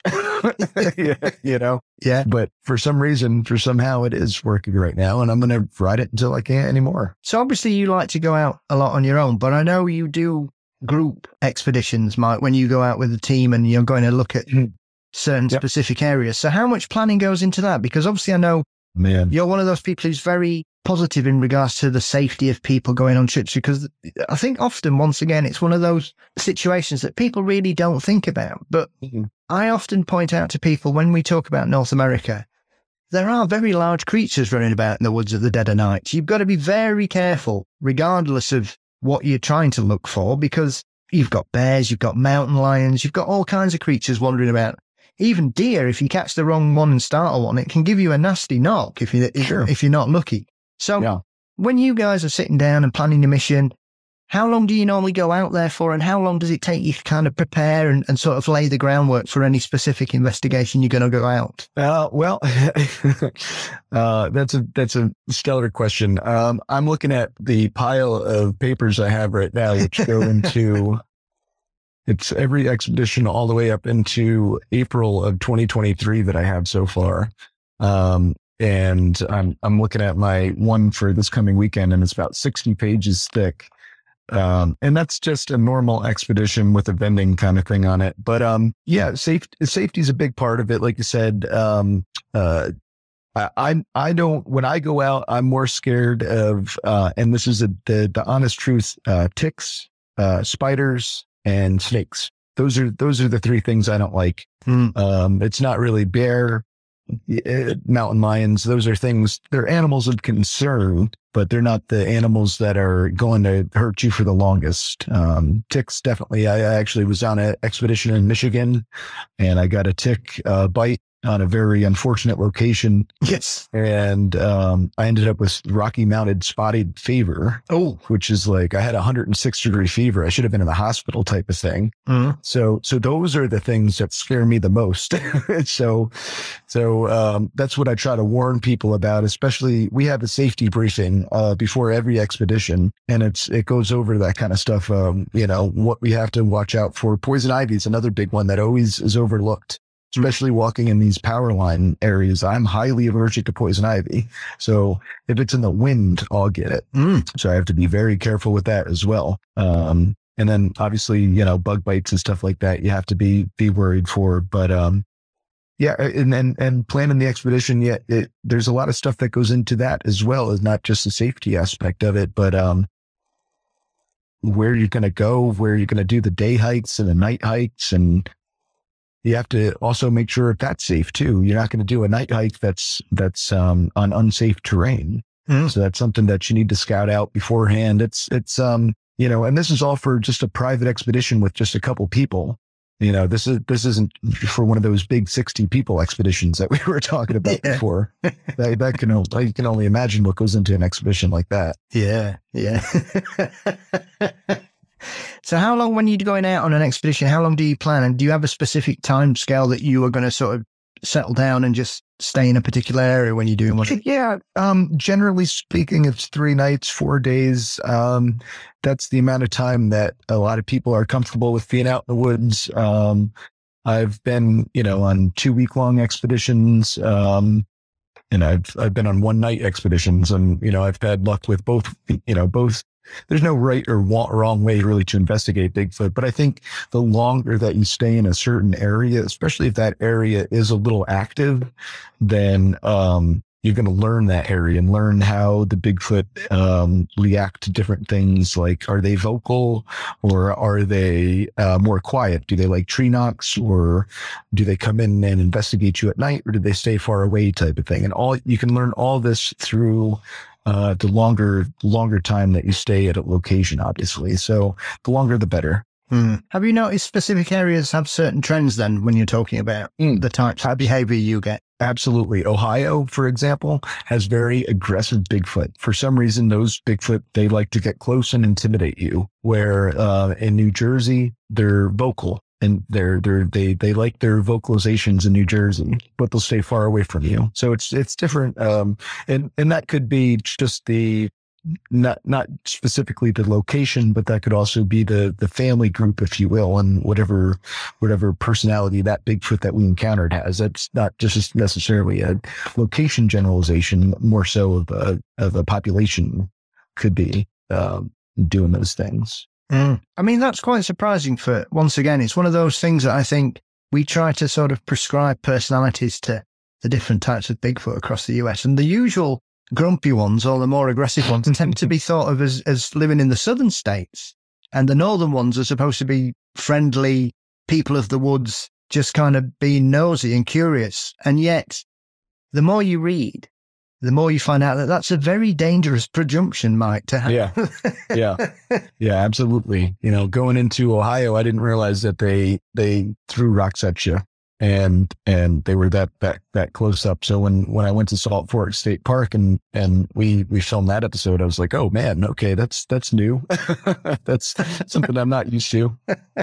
S5: Yeah. But for some reason, somehow it is working right now, and I'm going to ride it until I can't anymore.
S4: So obviously you like to go out a lot on your own, but I know you do group expeditions, Mike, when you go out with a team and you're going to look at certain specific areas. So how much planning goes into that? Because obviously I know you're one of those people who's very positive in regards to the safety of people going on trips, because I think often, once again, it's one of those situations that people really don't think about. But I often point out to people when we talk about North America, there are very large creatures running about in the woods at the dead of night. You've got to be very careful, regardless of what you're trying to look for, because you've got bears, you've got mountain lions, you've got all kinds of creatures wandering about. Even deer, if you catch the wrong one and startle one, it can give you a nasty knock if you're not lucky. So when you guys are sitting down and planning your mission, how long do you normally go out there for, and how long does it take you to kind of prepare and sort of lay the groundwork for any specific investigation you're going to go out?
S5: Well, that's a stellar question. I'm looking at the pile of papers I have right now, which go into it's every expedition all the way up into April of 2023 that I have so far. And I'm looking at my one for this coming weekend, and it's about 60 pages thick. And that's just a normal expedition with a vending kind of thing on it. But safety is a big part of it. Like you said, I don't, when I go out, I'm more scared of, and this is the honest truth, ticks, spiders, and snakes. Those are the 3 things I don't like. It's not really bear, mountain lions. Those are things, they're animals of concern, but they're not the animals that are going to hurt you for the longest. Ticks, definitely. I actually was on an expedition in Michigan, and I got a tick bite on a very unfortunate location.
S4: Yes.
S5: And I ended up with Rocky Mounted spotted fever. Oh, which is like, I had 106-degree fever. I should have been in the hospital type of thing. So those are the things that scare me the most. So that's what I try to warn people about, especially we have a safety briefing before every expedition, and it goes over that kind of stuff. What we have to watch out for. Poison ivy is another big one that always is overlooked, especially walking in these power line areas. I'm highly allergic to poison ivy. So if it's in the wind, I'll get it. So I have to be very careful with that as well. And then obviously, bug bites and stuff like that, you have to be worried for. But, and planning the expedition, there's a lot of stuff that goes into that as well, as not just the safety aspect of it, but, where you're going to go, where you're going to do the day hikes and the night hikes, and you have to also make sure that's safe too. You're not going to do a night hike that's on unsafe terrain. So that's something that you need to scout out beforehand. It's and this is all for just a private expedition with just a couple people. This isn't for one of those big 60 people expeditions that we were talking about before. You can only imagine what goes into an expedition like that.
S4: Yeah. So how long, when you're going out on an expedition, how long do you plan? And do you have a specific time scale that you are going to sort of settle down and just stay in a particular area when you're doing one?
S5: Yeah. Generally speaking, it's 3 nights, 4 days. That's the amount of time that a lot of people are comfortable with being out in the woods. I've been, on 2-week-long expeditions. And I've been on one night expeditions, and, you know, I've had luck with both, both. There's no right or wrong way really to investigate Bigfoot. But I think the longer that you stay in a certain area, especially if that area is a little active, then, you're going to learn that area and learn how the Bigfoot react to different things. Like, are they vocal, or are they more quiet? Do they like tree knocks, or do they come in and investigate you at night, or do they stay far away, type of thing? And you can learn all this through the longer time that you stay at a location, obviously. So the longer, the better.
S4: Have you noticed specific areas have certain trends then when you're talking about the types of behavior you get?
S5: Absolutely. Ohio, for example, has very aggressive Bigfoot. For some reason, those Bigfoot, they like to get close and intimidate you, where in New Jersey, they're vocal. And they like their vocalizations in New Jersey, but they'll stay far away from you. So it's different. And that could be just not specifically the location, but that could also be the family group, if you will, and whatever personality that Bigfoot that we encountered has. That's not just necessarily a location generalization, more so of a population could be doing those things.
S4: I mean, that's quite surprising. For once again, it's one of those things that I think we try to sort of prescribe personalities to the different types of Bigfoot across the US, and the usual grumpy ones, or the more aggressive ones, tend to be thought of as living in the southern states, and the northern ones are supposed to be friendly people of the woods, just kind of being nosy and curious. And yet, the more you read, the more you find out that that's a very dangerous presumption, Mike, to have.
S5: Yeah, absolutely. You know, going into Ohio, I didn't realize that they threw rocks at you. And they were that close up. So when I went to Salt Fork State Park and we filmed that episode, I was like, oh man, okay, that's new. That's something I'm not used to.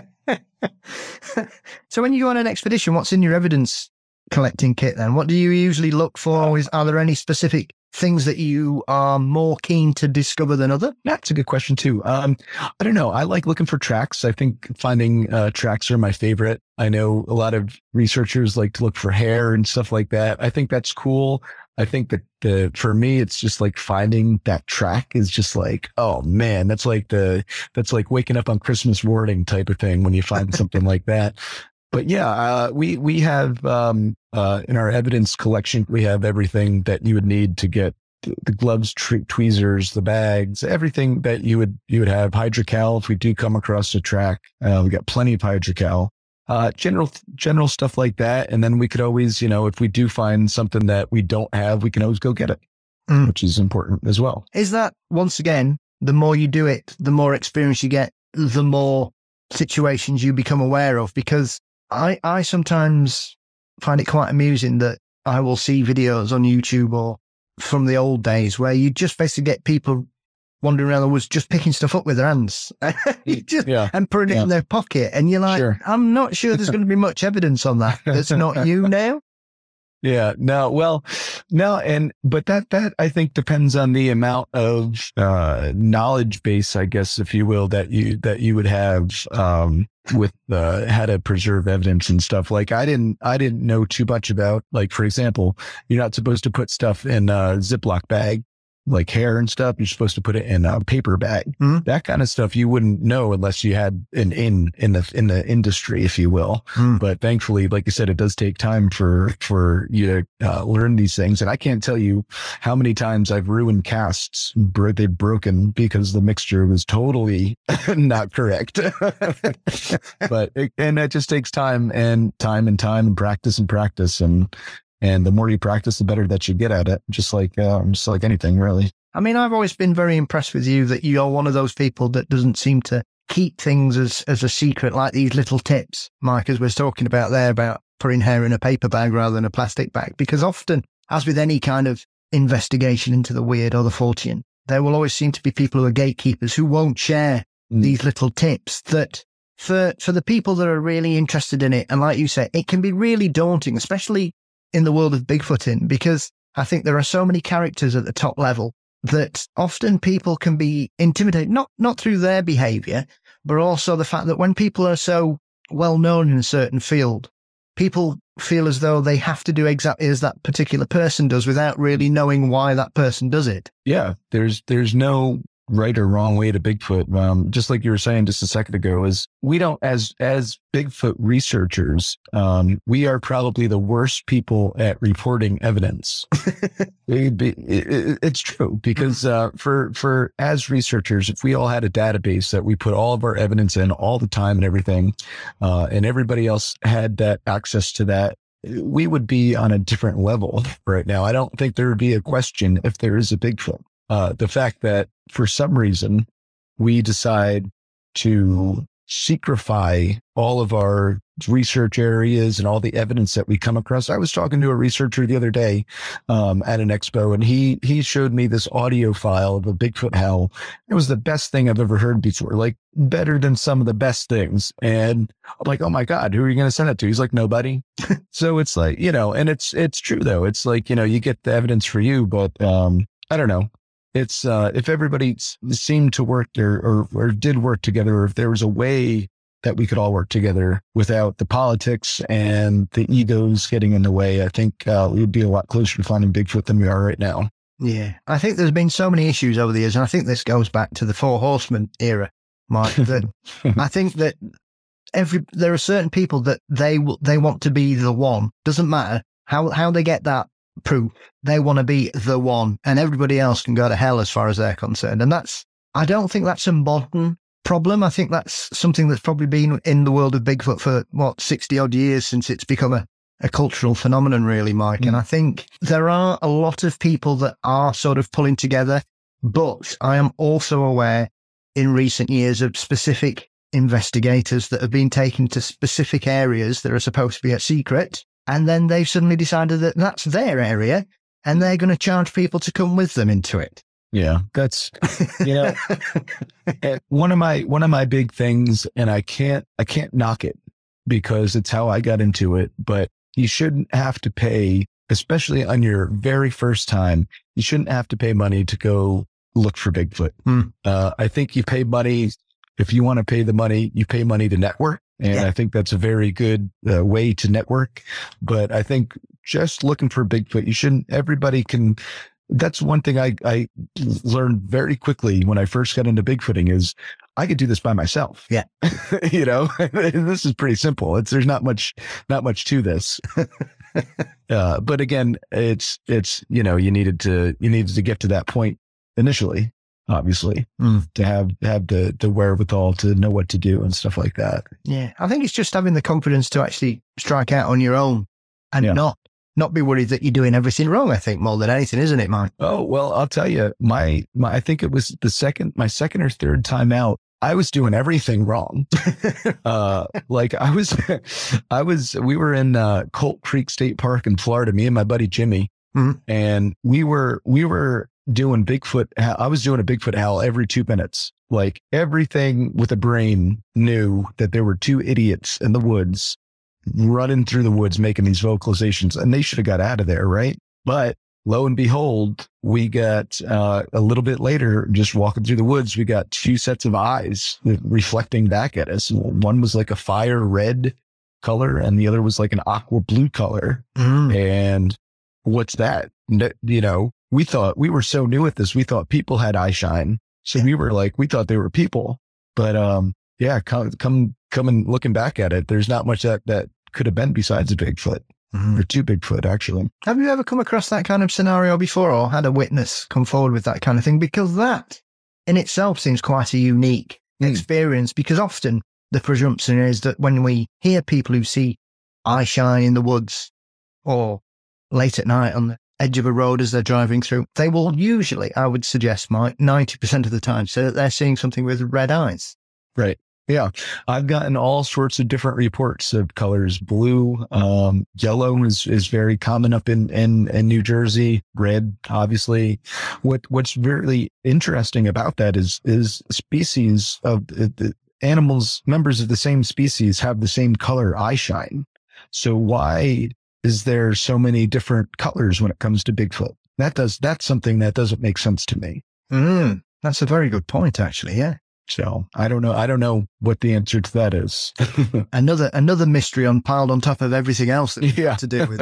S4: So when you go on an expedition, what's in your evidence collecting kit then? What do you usually look for? Are there any specific things that you are more keen to discover than other?
S5: That's a good question too. I don't know. I like looking for tracks. I think finding tracks are my favorite. I know a lot of researchers like to look for hair and stuff like that. I think that's cool. I think that for me, it's just like finding that track is just like, oh man, that's like waking up on Christmas morning type of thing when you find something like that. But yeah, we have, in our evidence collection, we have everything that you would need to get the gloves, tweezers, the bags, everything that you would have. Hydrocal, if we do come across a track, we got plenty of hydrocal, general stuff like that. And then we could always, if we do find something that we don't have, we can always go get it, which is important as well.
S4: Is that, once again, the more you do it, the more experience you get, the more situations you become aware of? Because I sometimes find it quite amusing that I will see videos on YouTube or from the old days where you just basically get people wandering around the woods just picking stuff up with their hands and putting it in their pocket. And you're like, sure. I'm not sure there's going to be much evidence on that. That's not you now.
S5: Yeah, but that I think depends on the amount of knowledge base, I guess, if you will, that you would have with how to preserve evidence and stuff. Like I didn't know too much about, like, for example, you're not supposed to put stuff in a Ziploc bag, like hair and stuff. You're supposed to put it in a paper bag. Mm-hmm. That kind of stuff you wouldn't know unless you had an in the industry, if you will. Mm. But thankfully, like you said, it does take time for you to learn these things. And I can't tell you how many times I've ruined casts. They've broken because the mixture was totally not correct. But that just takes time and practice and practice. And the more you practice, the better that you get at it, just like anything, really.
S4: I mean, I've always been very impressed with you that you're one of those people that doesn't seem to keep things as a secret, like these little tips, Mike, as we're talking about there, about putting hair in a paper bag rather than a plastic bag. Because often, as with any kind of investigation into the weird or the Fortean, there will always seem to be people who are gatekeepers who won't share these little tips that for the people that are really interested in it. And like you say, it can be really daunting, especially in the world of Bigfooting, because I think there are so many characters at the top level that often people can be intimidated, not through their behavior, but also the fact that when people are so well known in a certain field, people feel as though they have to do exactly as that particular person does without really knowing why that person does it.
S5: Yeah, there's no right or wrong way to Bigfoot. Just like you were saying just a second ago, is we don't, as Bigfoot researchers, we are probably the worst people at reporting evidence. It's true, because for as researchers, if we all had a database that we put all of our evidence in all the time and everything, and everybody else had that access to that, we would be on a different level right now. I don't think there would be a question if there is a Bigfoot. The fact that for some reason we decide to secretify all of our research areas and all the evidence that we come across. I was talking to a researcher the other day at an expo, and he showed me this audio file of a Bigfoot howl. It was the best thing I've ever heard before, like better than some of the best things. And I'm like, oh my God, who are you going to send it to? He's like, nobody. So it's like, and it's true though. It's like, you get the evidence for you, but I don't know. It's if everybody seemed to work there or did work together, or if there was a way that we could all work together without the politics and the egos getting in the way, I think we'd be a lot closer to finding Bigfoot than we are right now.
S4: Yeah, I think there's been so many issues over the years, and I think this goes back to the Four Horsemen era, Mike, that I think that there are certain people that they want to be the one. Doesn't matter how they get that proof, they want to be the one, and everybody else can go to hell as far as they're concerned. And I don't think that's a modern problem. I think that's something that's probably been in the world of Bigfoot for 60 odd years since it's become a cultural phenomenon, really, Mike. And I think there are a lot of people that are sort of pulling together, but I am also aware in recent years of specific investigators that have been taken to specific areas that are supposed to be a secret. And then they've suddenly decided that that's their area and they're going to charge people to come with them into it.
S5: Yeah, that's, one of my big things, and I can't knock it because it's how I got into it, but you shouldn't have to pay, especially on your very first time, you shouldn't have to pay money to go look for Bigfoot. I think you pay money. If you want to pay the money, you pay money to network. And I think that's a very good way to network. But I think just looking for Bigfoot, everybody can. That's one thing I learned very quickly when I first got into Bigfooting is I could do this by myself.
S4: Yeah.
S5: This is pretty simple. There's not much to this. But again, it's you needed to get to that point initially, obviously, to have the wherewithal to know what to do and stuff like that.
S4: Yeah. I think it's just having the confidence to actually strike out on your own and not be worried that you're doing everything wrong, I think, more than anything, isn't it, Mike?
S5: Oh, well, I'll tell you, I think it was my second or third time out, I was doing everything wrong. Like we were in Colt Creek State Park in Florida, me and my buddy Jimmy, and we were doing Bigfoot. I was doing a Bigfoot howl every 2 minutes. Like everything with a brain knew that there were two idiots in the woods running through the woods, making these vocalizations, and they should have got out of there. Right. But lo and behold, we got, a little bit later, just walking through the woods, we got two sets of eyes reflecting back at us. One was like a fire red color and the other was like an aqua blue color. And what's that? We thought, we were so new at this, we thought people had eye shine. So we were like, we thought they were people, but, come and looking back at it, there's not much that could have been besides a Bigfoot, or two Bigfoot, actually.
S4: Have you ever come across that kind of scenario before, or had a witness come forward with that kind of thing? Because that in itself seems quite a unique experience, because often the presumption is that when we hear people who see eye shine in the woods or late at night on the edge of a road as they're driving through, they will usually, I would suggest, Mike, 90% of the time say that they're seeing something with red eyes.
S5: Right. Yeah. I've gotten all sorts of different reports of colors. Blue, yellow is very common up in New Jersey. Red, obviously. What's really interesting about that is species of the animals, members of the same species have the same color eye shine. So why is there so many different colors when it comes to Bigfoot? That's something that doesn't make sense to me.
S4: That's a very good point, actually. Yeah.
S5: So I don't know what the answer to that is.
S4: Another mystery piled on top of everything else that we have to deal with,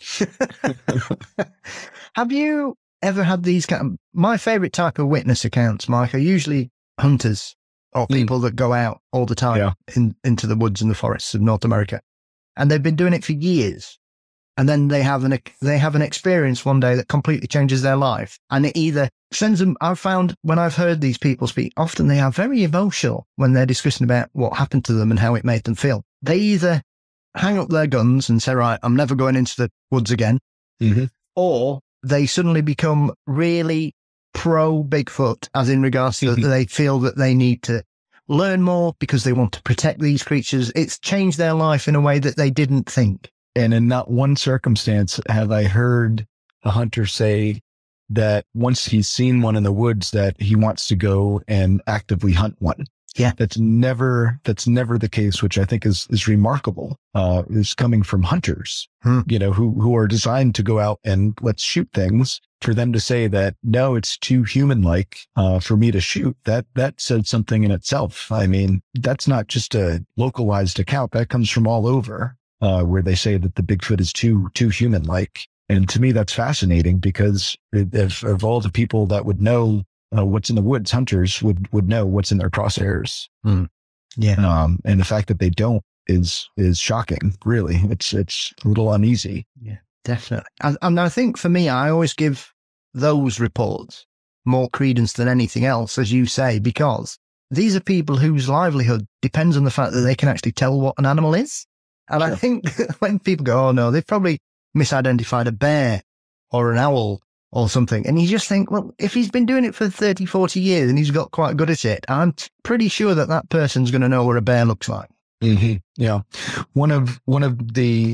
S4: Mike. Have you ever had these my favorite type of witness accounts, Mike, are usually hunters or people that go out all the time into the woods and the forests of North America. And they've been doing it for years. And then they have an experience one day that completely changes their life. And it either sends them, I've found when I've heard these people speak, often they are very emotional when they're discussing about what happened to them and how it made them feel. They either hang up their guns and say, right, I'm never going into the woods again. Mm-hmm. Or they suddenly become really pro Bigfoot, as in regards to they feel that they need to learn more because they want to protect these creatures. It's changed their life in a way that they didn't think.
S5: And in not one circumstance have I heard a hunter say that once he's seen one in the woods that he wants to go and actively hunt one.
S4: Yeah.
S5: That's never the case, which I think is remarkable, is coming from hunters, who are designed to go out and let's shoot things. For them to say that, no, it's too human-like for me to shoot, that said something in itself. I mean, that's not just a localized account. That comes from all over, where they say that the Bigfoot is too human-like. And to me, that's fascinating because of all the people that would know what's in the woods, hunters would know what's in their crosshairs.
S4: Yeah.
S5: And the fact that they don't is shocking, really. It's a little uneasy.
S4: Yeah. Definitely. And I think for me, I always give those reports more credence than anything else, as you say, because these are people whose livelihood depends on the fact that they can actually tell what an animal is. And I think when people go, oh no, they've probably misidentified a bear or an owl or something. And you just think, well, if he's been doing it for 30, 40 years and he's got quite good at it, I'm pretty sure that person's going to know what a bear looks like.
S5: Mm-hmm. Yeah. One of the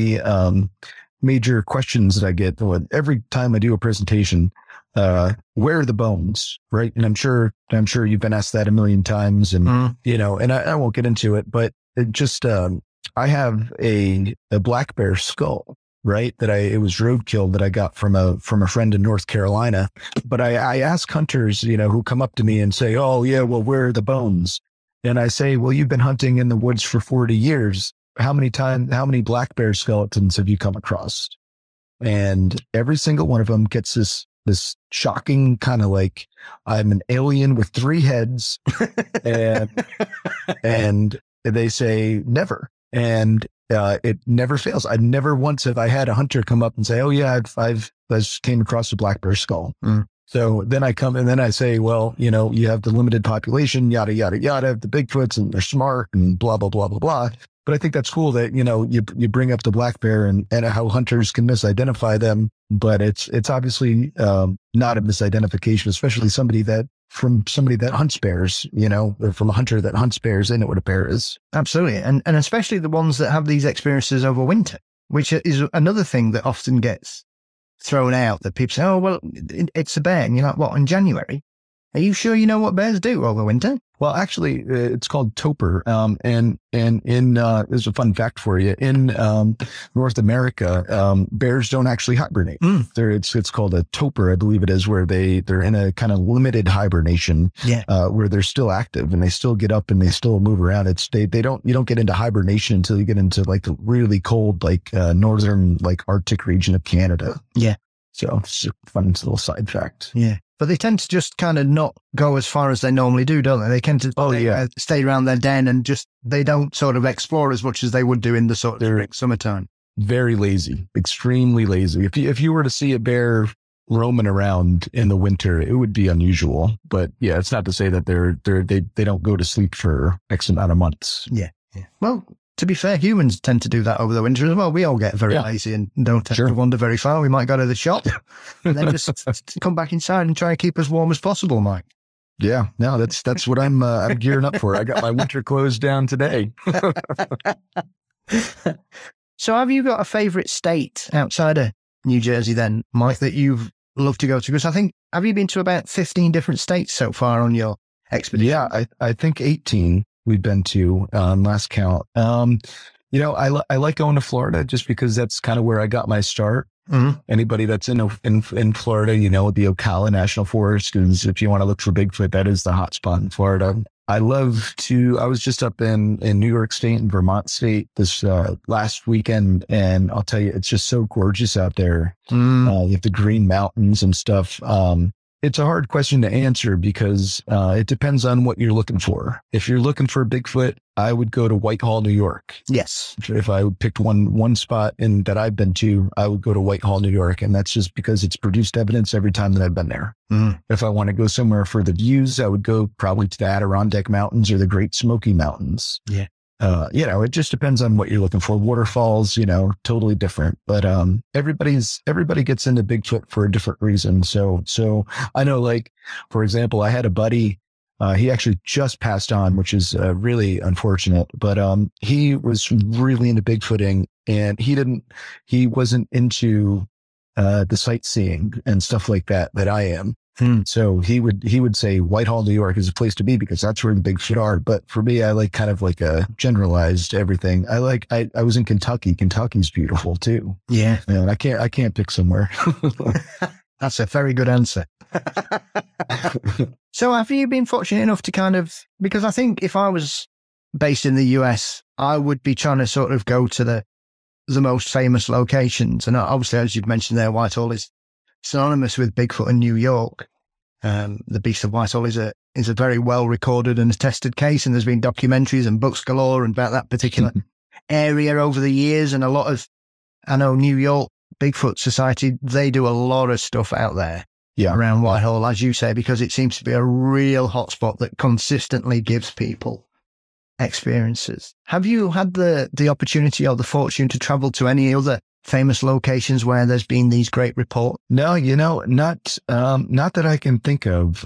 S5: major questions that I get every time I do a presentation, where are the bones, right? And I'm sure you've been asked that a million times, and and I won't get into it, but it just I have a black bear skull, right? It was roadkill that I got from a friend in North Carolina. But I ask hunters, who come up to me and say, oh yeah, well, where are the bones? And I say, well, you've been hunting in the woods for 40 years. How many black bear skeletons have you come across? And every single one of them gets this shocking kind of like, I'm an alien with 3 heads. and they say never. And it never fails. I never once have I had a hunter come up and say, oh yeah, I've came across a black bear skull. So then I come and then I say, well, you have the limited population, yada, yada, yada, the Bigfoots, and they're smart and blah, blah, blah, blah, blah. But I think that's cool that, you bring up the black bear and how hunters can misidentify them. But it's obviously not a misidentification, especially somebody that hunts bears, or from a hunter that hunts bears, they know what a bear is.
S4: Absolutely. And especially the ones that have these experiences over winter, which is another thing that often gets thrown out, that people say, oh, well, it's a bear. And you're like, what, in January? Are you sure you know what bears do over winter?
S5: Well, actually, it's called toper. And in, there's a fun fact for you. In North America, bears don't actually hibernate. It's called a toper, I believe it is, where they're in a kind of limited hibernation, where they're still active and they still get up and they still move around. You don't get into hibernation until you get into like the really cold, like northern, like Arctic region of Canada.
S4: Yeah.
S5: So it's a fun little side fact.
S4: Yeah. But they tend to just kind of not go as far as they normally do, don't they? They tend to stay around their den and they don't sort of explore as much as they would do in the sort of summertime.
S5: Very lazy, extremely lazy. If you were to see a bear roaming around in the winter, it would be unusual. But yeah, it's not to say that they don't go to sleep for X amount of months.
S4: Yeah. Well, to be fair, humans tend to do that over the winter as well. We all get very lazy and don't tend to wander very far. We might go to the shop and then just come back inside and try and keep as warm as possible, Mike.
S5: Yeah, no, that's what I'm gearing up for. I got my winter clothes down today.
S4: So have you got a favorite state outside of New Jersey then, Mike, that you've loved to go to? Because I think, have you been to about 15 different states so far on your expedition?
S5: Yeah, I think 18. We've been to last count. I like going to Florida just because that's kind of where I got my start. Anybody that's in Florida, the Ocala National Forest is, if you want to look for Bigfoot, that is the hot spot in Florida. I was just up in New York State and Vermont State this last weekend, and I'll tell you, it's just so gorgeous out there. You have the Green Mountains and stuff. It's a hard question to answer because it depends on what you're looking for. If you're looking for Bigfoot, I would go to Whitehall, New York.
S4: Yes.
S5: If I picked one spot that I've been to, I would go to Whitehall, New York. And that's just because it's produced evidence every time that I've been there. If I want to go somewhere for the views, I would go probably to the Adirondack Mountains or the Great Smoky Mountains.
S4: Yeah.
S5: It just depends on what you're looking for. Waterfalls, totally different, but, everybody gets into Bigfoot for a different reason. So I know, like, for example, I had a buddy, he actually just passed on, which is really unfortunate, but, he was really into Bigfooting, and he wasn't into, the sightseeing and stuff like that I am. So he would say Whitehall, New York is a place to be because that's where the Bigfoot are. But for me, I like kind of like a generalized everything. I was in Kentucky. Kentucky's beautiful too.
S4: Yeah.
S5: And I can't pick somewhere.
S4: That's a very good answer. So have you been fortunate enough to because I think if I was based in the US, I would be trying to sort of go to the most famous locations. And obviously, as you've mentioned there, Whitehall is synonymous with Bigfoot in New York. The Beast of Whitehall is a very well recorded and attested case, and there's been documentaries and books galore about that particular area over the years. And I know New York Bigfoot Society, they do a lot of stuff out there around Whitehall, as you say, because it seems to be a real hotspot that consistently gives people experiences. Have you had the opportunity or the fortune to travel to any other famous locations where there's been these great reports?
S5: No, not that I can think of.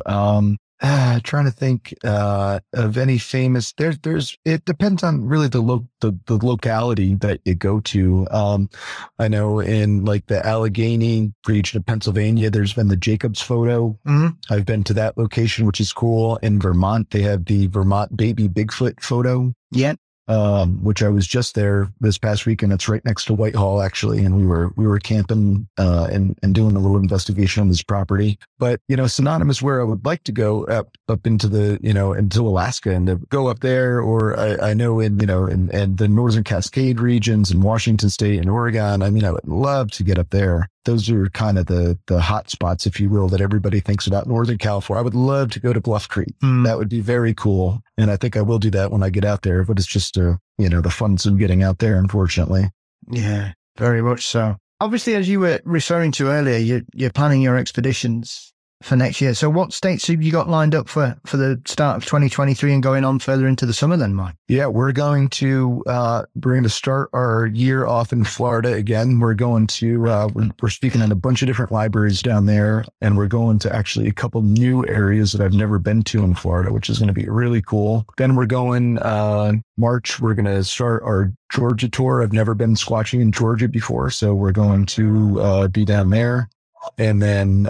S5: Trying to think of any famous. It depends on really the locality that you go to. I know in like the Allegheny region of Pennsylvania, there's been the Jacobs photo. I've been to that location, which is cool. In Vermont, they have the Vermont baby Bigfoot photo.
S4: Yeah.
S5: Which I was just there this past weekend. It's right next to Whitehall, actually. And we were camping, and doing a little investigation on this property. But, synonymous where I would like to go up into the, into Alaska and to go up there, or I know in the Northern Cascade regions in Washington State and Oregon. I mean, I would love to get up there. Those are kind of the hot spots, if you will, that everybody thinks about. Northern California. I would love to go to Bluff Creek. That would be very cool. And I think I will do that when I get out there, but it's just, the fun of getting out there, unfortunately.
S4: Yeah, very much so. Obviously, as you were referring to earlier, you're planning your expeditions for next year. So what states have you got lined up for the start of 2023 and going on further into the summer then, Mike?
S5: Yeah, we're going to start our year off in Florida again. We're going to, we're speaking at a bunch of different libraries down there, and we're going to actually a couple new areas that I've never been to in Florida, which is going to be really cool. Then we're going, March, we're going to start our Georgia tour. I've never been squatching in Georgia before, so we're going to be down there. And then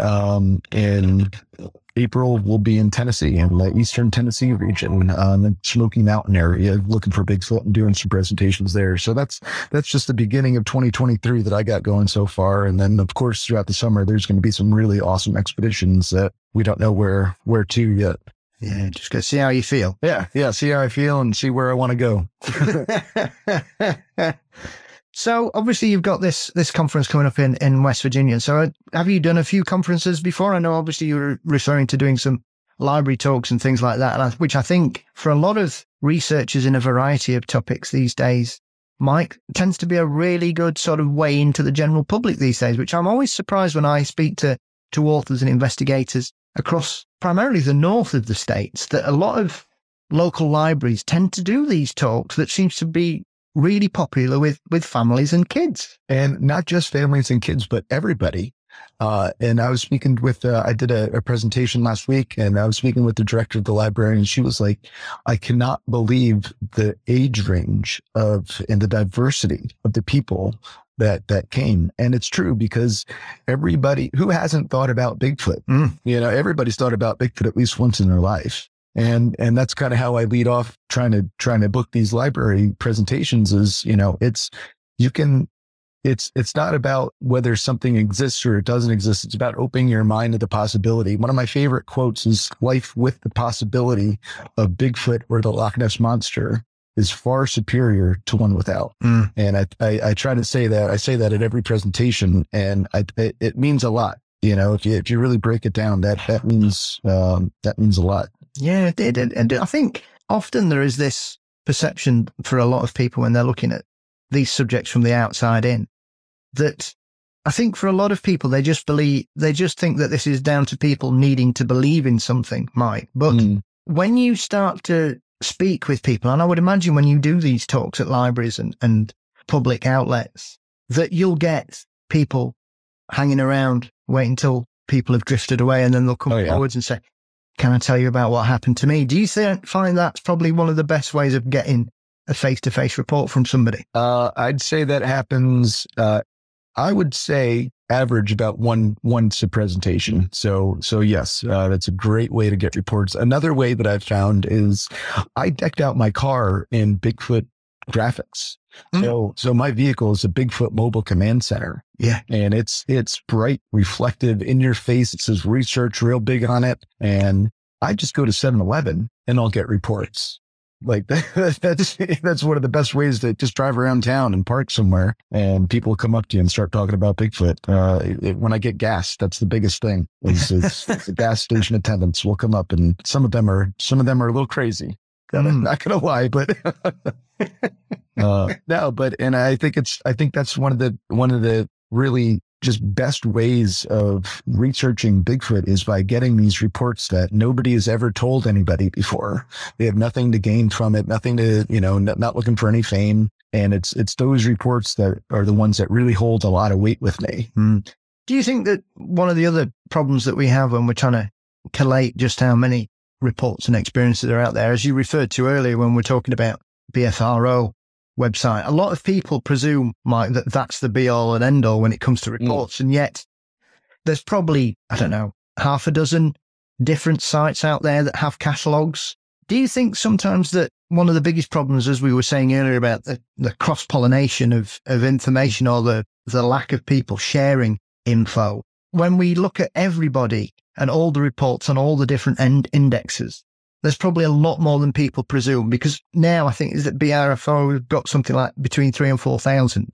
S5: in April, we'll be in Tennessee, in the Eastern Tennessee region, the Smoky Mountain area, looking for Bigfoot and doing some presentations there. So that's just the beginning of 2023 that I got going so far. And then, of course, throughout the summer, there's going to be some really awesome expeditions that we don't know where to yet.
S4: Yeah, just go see how you feel.
S5: Yeah, see how I feel and see where I want to
S4: go. So obviously you've got this conference coming up in West Virginia. So have you done a few conferences before? I know obviously you were referring to doing some library talks and things like that, which I think for a lot of researchers in a variety of topics these days, Mike, tends to be a really good sort of way into the general public these days, which I'm always surprised when I speak to authors and investigators across primarily the north of the states, that a lot of local libraries tend to do these talks that seems to be really popular with families and kids.
S5: And not just families and kids, but everybody. And I was speaking with, I did a presentation last week, and I was speaking with the director of the library, and she was like, I cannot believe the age range and the diversity of the people that came. And it's true, because everybody who hasn't thought about Bigfoot, everybody's thought about Bigfoot at least once in their life. And that's kind of how I lead off trying to book these library presentations is, it's not about whether something exists or it doesn't exist. It's about opening your mind to the possibility. One of my favorite quotes is, life with the possibility of Bigfoot or the Loch Ness Monster is far superior to one without. And I try to say that. I say that at every presentation, and it means a lot. You know, if you really break it down, that means a lot.
S4: Yeah, it did. And I think often there is this perception for a lot of people when they're looking at these subjects from the outside in, that I think for a lot of people, they just think that this is down to people needing to believe in something, Mike. But when you start to speak with people, and I would imagine when you do these talks at libraries and public outlets, that you'll get people hanging around, waiting until people have drifted away, and then they'll come forwards and say, can I tell you about what happened to me? Do you find that's probably one of the best ways of getting a face-to-face report from somebody?
S5: I'd say that happens, I would say average about once a presentation. So yes, that's a great way to get reports. Another way that I've found is I decked out my car in Bigfoot graphics. So my vehicle is a Bigfoot mobile command center.
S4: Yeah.
S5: And it's bright, reflective, in your face. It says research real big on it. And I just go to 7-Eleven and I'll get reports. Like that's one of the best ways to just drive around town and park somewhere, and people come up to you and start talking about Bigfoot. When I get gas, that's the biggest thing. Is the gas station attendants will come up, and some of them are a little crazy. I'm not gonna lie, but and I think that's one of the really just best ways of researching Bigfoot is by getting these reports that nobody has ever told anybody before. They have nothing to gain from it, nothing to, not looking for any fame. And it's those reports that are the ones that really hold a lot of weight with me.
S4: Do you think that one of the other problems that we have when we're trying to collate just how many reports and experiences are out there, as you referred to earlier when we're talking about BFRO website, a lot of people presume, Mike, that that's the be all and end all when it comes to reports. And yet there's probably, I don't know, half a dozen different sites out there that have catalogues. Do you think sometimes that one of the biggest problems, as we were saying earlier about the cross-pollination of information, or the lack of people sharing info, when we look at everybody and all the reports on all the different indexes, there's probably a lot more than people presume, because now I think is that BRFO has got something like between 3,000 and 4,000.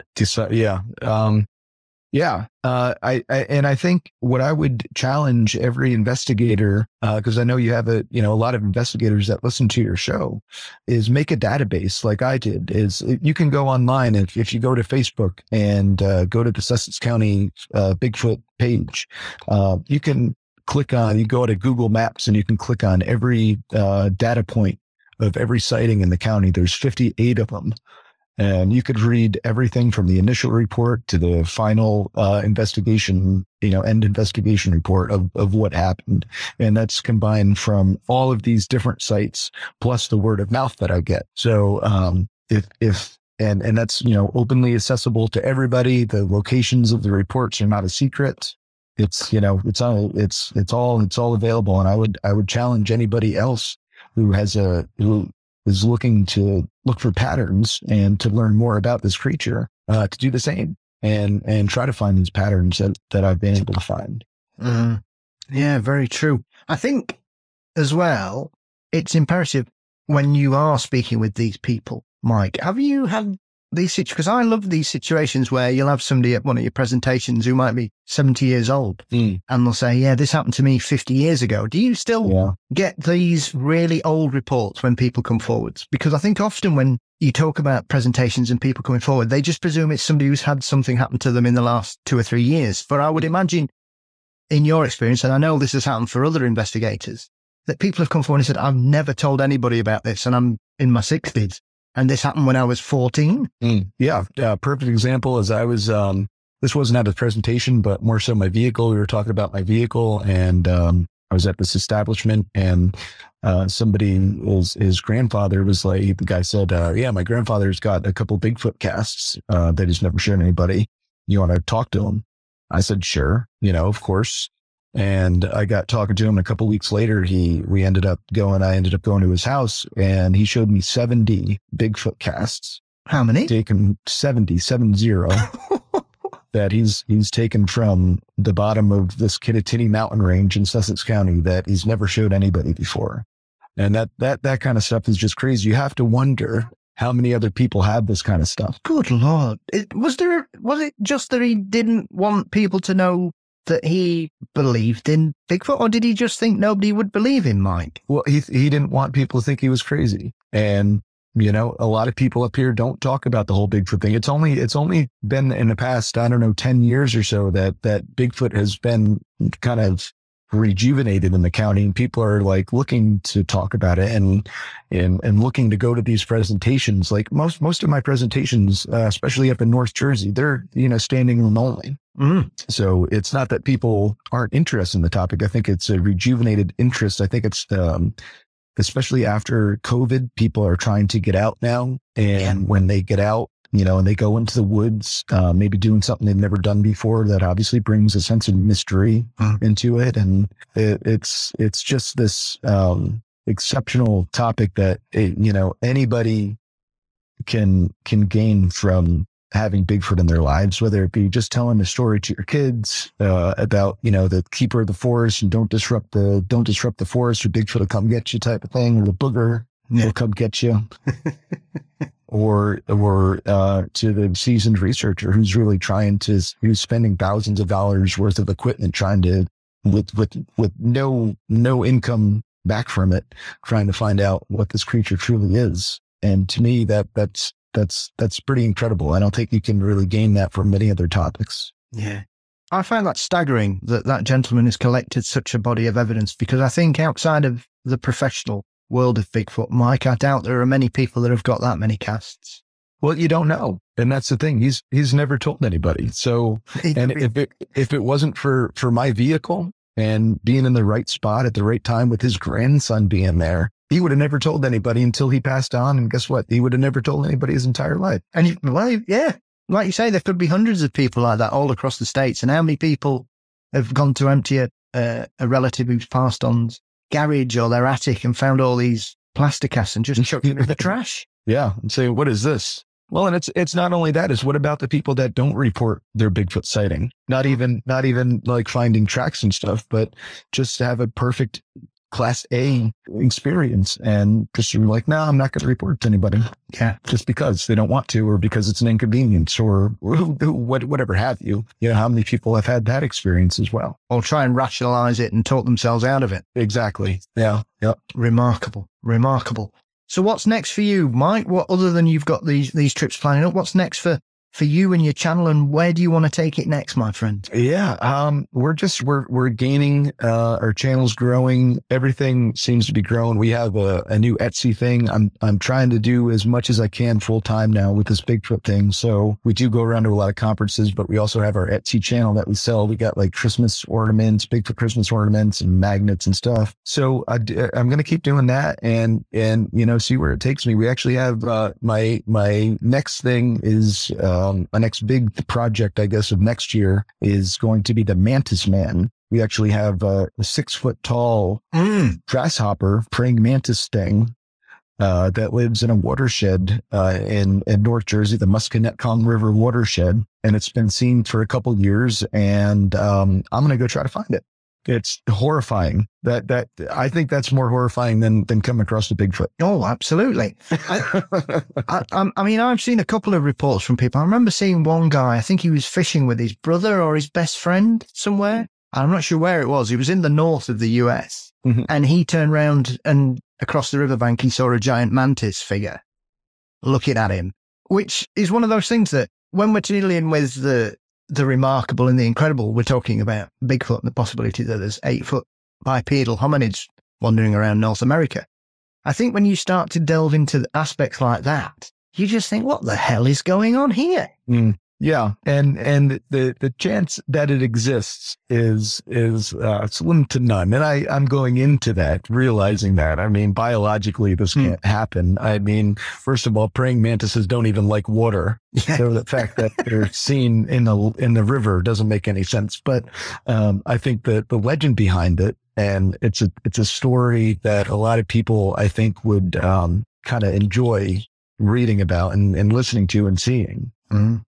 S5: I think what I would challenge every investigator, because I know you have a lot of investigators that listen to your show, is make a database like I did. Is you can go online, if you go to Facebook and go to the Sussex County Bigfoot page, you can you go to Google Maps and you can click on every data point of every sighting in the county. There's 58 of them. And you could read everything from the initial report to the final investigation, end investigation report of what happened. And that's combined from all of these different sites, plus the word of mouth that I get. So and that's, openly accessible to everybody. The locations of the reports are not a secret. It's all available. And I would challenge anybody else who is looking to look for patterns and to learn more about this creature, to do the same and try to find these patterns that I've been able to find.
S4: Yeah, very true. I think as well, it's imperative when you are speaking with these people, Mike, have you had these situations? Because I love these situations where you'll have somebody at one of your presentations who might be 70 years old and they'll say, yeah, this happened to me 50 years ago. Do you still get these really old reports when people come forwards? Because I think often when you talk about presentations and people coming forward, they just presume it's somebody who's had something happen to them in the last 2 or 3 years. For I would imagine in your experience, and I know this has happened for other investigators, that people have come forward and said, I've never told anybody about this and I'm in my 60s. And this happened when I was 14.
S5: Yeah. Perfect example is I was, this wasn't at a presentation, but more so my vehicle. We were talking about my vehicle, and I was at this establishment, and somebody, his grandfather was like, the guy said, yeah, my grandfather's got a couple Bigfoot casts that he's never shown anybody. You want to talk to him? I said, sure, of course. And I got talking to him. A couple of weeks later, I ended up going to his house, and he showed me 70 Bigfoot casts.
S4: How many?
S5: Taken 70. that he's taken from the bottom of this Kittatinny mountain range in Sussex County that he's never showed anybody before. And that kind of stuff is just crazy. You have to wonder how many other people have this kind of stuff.
S4: Good Lord. Was it just that he didn't want people to know that he believed in Bigfoot, or did he just think nobody would believe him, Mike?
S5: Well, he didn't want people to think he was crazy. And, you know, a lot of people up here don't talk about the whole Bigfoot thing. It's only been in the past, 10 years or so that Bigfoot has been kind of rejuvenated in the county, and people are like looking to talk about it and looking to go to these presentations. Like most of my presentations, especially up in North Jersey, they're, you know, standing room only. So it's not that people aren't interested in the topic. I think it's a rejuvenated interest. I think it's, especially after COVID, people are trying to get out now. And when they get out, you know, and they go into the woods, maybe doing something they've never done before, that obviously brings a sense of mystery into it. And it's just this exceptional topic that, you know, anybody can gain from having Bigfoot in their lives, whether it be just telling a story to your kids about, you know, the keeper of the forest and don't disrupt the forest, or Bigfoot will come get you type of thing, or the booger will come get you. Or to the seasoned researcher who's really who's spending thousands of dollars worth of equipment trying to, with no income back from it, trying to find out what this creature truly is. And to me, that's pretty incredible. I don't think you can really gain that from many other topics.
S4: Yeah. I find that staggering that gentleman has collected such a body of evidence, because I think outside of the professional world of Bigfoot, Mike, I doubt there are many people that have got that many casts.
S5: Well, you don't know. And that's the thing. He's never told anybody. So, and if it wasn't for my vehicle and being in the right spot at the right time with his grandson being there, he would have never told anybody until he passed on. And guess what? He would have never told anybody his entire life.
S4: And yeah, like you say, there could be hundreds of people like that all across the States. And how many people have gone to empty a relative who's passed on's garage or their attic and found all these plaster casts and just chucked them in the trash?
S5: Yeah. And say, what is this? Well, and it's not only that, it's what about the people that don't report their Bigfoot sighting? Not even like finding tracks and stuff, but just to have a perfect Class A experience and just like, no, I'm not going to report it to anybody.
S4: Yeah.
S5: Just because they don't want to, or because it's an inconvenience, or whatever have you. You know, how many people have had that experience as well?
S4: Or try and rationalize it and talk themselves out of it.
S5: Exactly. Yeah. Yep.
S4: Remarkable. So what's next for you, Mike? What, other than you've got these trips planning up, what's next for you and your channel, and where do you want to take it next, my friend?
S5: Yeah. We're gaining, our channel's growing. Everything seems to be growing. We have a new Etsy thing. I'm trying to do as much as I can full time now with this Bigfoot thing. So we do go around to a lot of conferences, but we also have our Etsy channel that we sell. We got like Christmas ornaments, Bigfoot Christmas ornaments and magnets and stuff. So I'm going to keep doing that and, you know, see where it takes me. We actually have, my next thing is, my next big project, I guess, of next year is going to be the Mantis Man. We actually have a 6 foot tall grasshopper praying mantis thing that lives in a watershed in North Jersey, the Musconetcong River watershed. And it's been seen for a couple years, and I'm going to go try to find it. It's horrifying. That I think that's more horrifying than coming across a Bigfoot.
S4: Oh, absolutely. I mean, I've seen a couple of reports from people. I remember seeing one guy, I think he was fishing with his brother or his best friend somewhere. I'm not sure where it was. He was in the north of the US, and he turned around and across the riverbank, he saw a giant mantis figure looking at him, which is one of those things that when we're dealing with the remarkable and the incredible, we're talking about Bigfoot and the possibility that there's 8 foot bipedal hominids wandering around North America. I think when you start to delve into aspects like that, you just think, what the hell is going on here?
S5: Yeah. And the chance that it exists is slim to none. And I'm going into that, realizing that, I mean, biologically, this can't happen. I mean, first of all, praying mantises don't even like water. So the fact that they're seen in the river doesn't make any sense. But, I think that the legend behind it, and it's a story that a lot of people, I think, would, kind of enjoy reading about and listening to and seeing.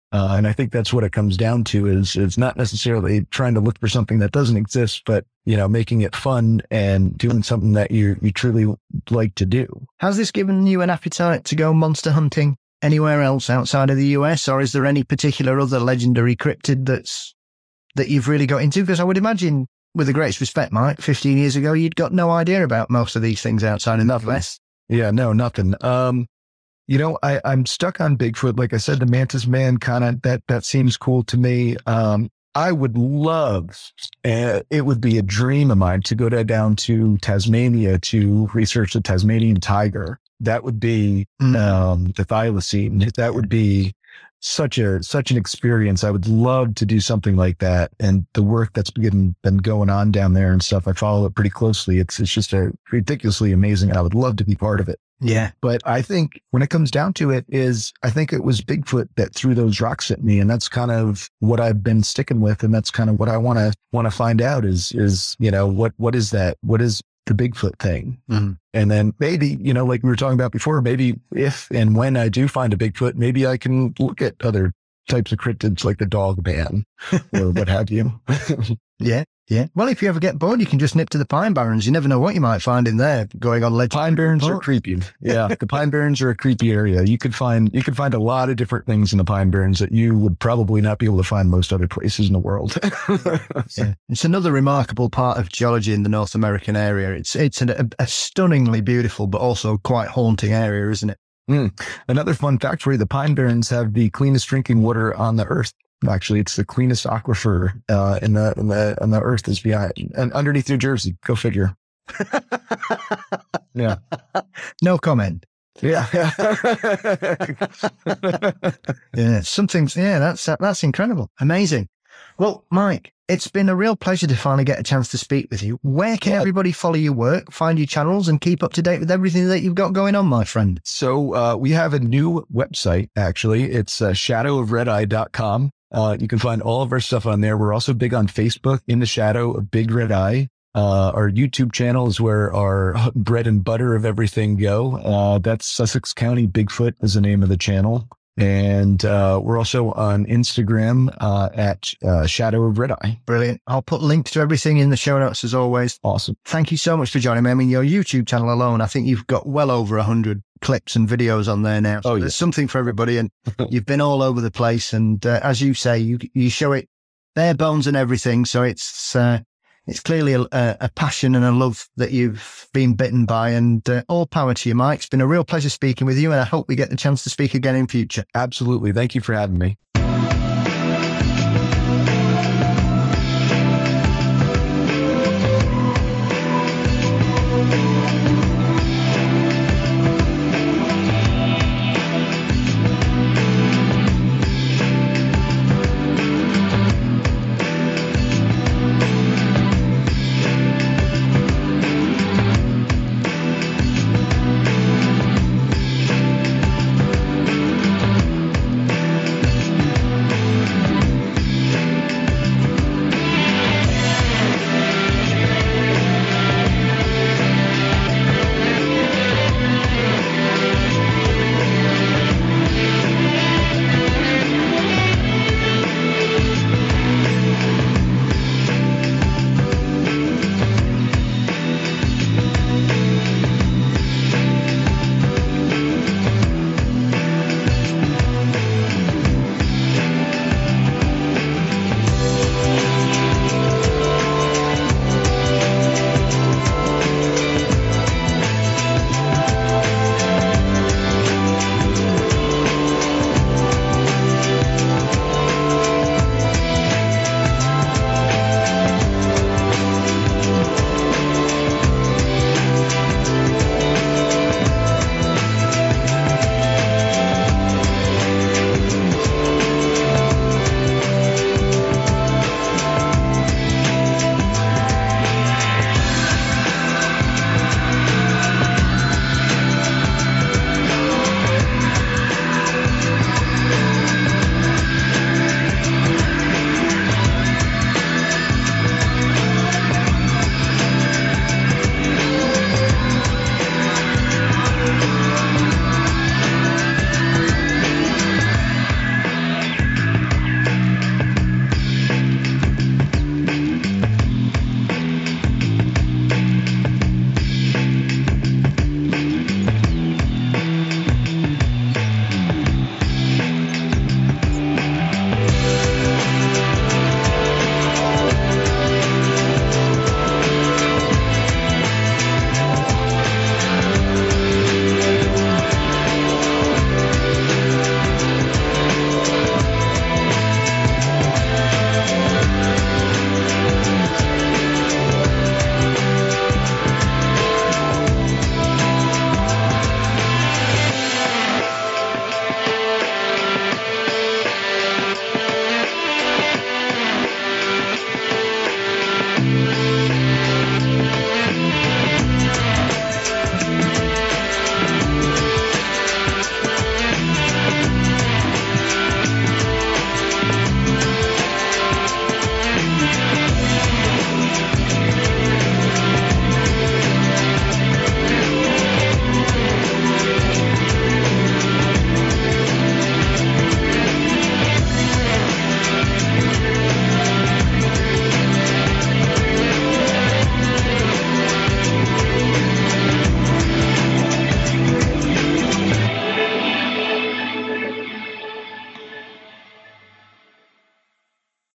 S5: And I think that's what it comes down to is it's not necessarily trying to look for something that doesn't exist, but, making it fun and doing something that you truly like to do.
S4: Has this given you an appetite to go monster hunting anywhere else outside of the US, or is there any particular other legendary cryptid that you've really got into? Because I would imagine, with the greatest respect, Mike, 15 years ago, you'd got no idea about most of these things outside of the US.
S5: Yeah, no, nothing. I'm stuck on Bigfoot. Like I said, the Mantis Man kind of, that seems cool to me. I would love, it would be a dream of mine to go down to Tasmania to research the Tasmanian tiger. That would be the thylacine. That would be such an experience. I would love to do something like that. And the work that's been going on down there and stuff, I follow it pretty closely. It's just ridiculously amazing. I would love to be part of it.
S4: Yeah.
S5: But I think when it comes down to it I think it was Bigfoot that threw those rocks at me. And that's kind of what I've been sticking with. And that's kind of what I want to find out is, what is that? What is the Bigfoot thing? Mm-hmm. And then maybe, like we were talking about before, maybe if and when I do find a Bigfoot, maybe I can look at other types of cryptids like the dog man or what have you.
S4: Yeah. Yeah. Well, if you ever get bored, you can just nip to the Pine Barrens. You never know what you might find in there going on legend.
S5: Pine Barrens are creepy. Yeah. The Pine Barrens are a creepy area. You could find a lot of different things in the Pine Barrens that you would probably not be able to find most other places in the world.
S4: Yeah. It's another remarkable part of geology in the North American area. It's a stunningly beautiful, but also quite haunting area, isn't it?
S5: Another fun fact for you, the Pine Barrens have the cleanest drinking water on the earth. Actually, it's the cleanest aquifer in the earth is behind and underneath New Jersey. Go figure. Yeah.
S4: No comment.
S5: Yeah.
S4: Yeah. That's incredible. Amazing. Well, Mike, it's been a real pleasure to finally get a chance to speak with you. Where can everybody follow your work, find your channels, and keep up to date with everything that you've got going on, my friend?
S5: So we have a new website, actually. It's shadowofredeye.com. You can find all of our stuff on there. We're also big on Facebook, In the Shadow of Big Red Eye. Our YouTube channel is where our bread and butter of everything go. That's Sussex County Bigfoot is the name of the channel. And we're also on Instagram at Shadow of Red Eye.
S4: Brilliant. I'll put links to everything in the show notes as always.
S5: Awesome.
S4: Thank you so much for joining me. I mean, your YouTube channel alone, I think you've got well over 100 clips and videos on there now. So there's something for everybody, and you've been all over the place. And as you say, you show it bare bones and everything. So it's clearly a passion and a love that you've been bitten by, and all power to you, Mike. It's been a real pleasure speaking with you, and I hope we get the chance to speak again in future.
S5: Absolutely. Thank you for having me.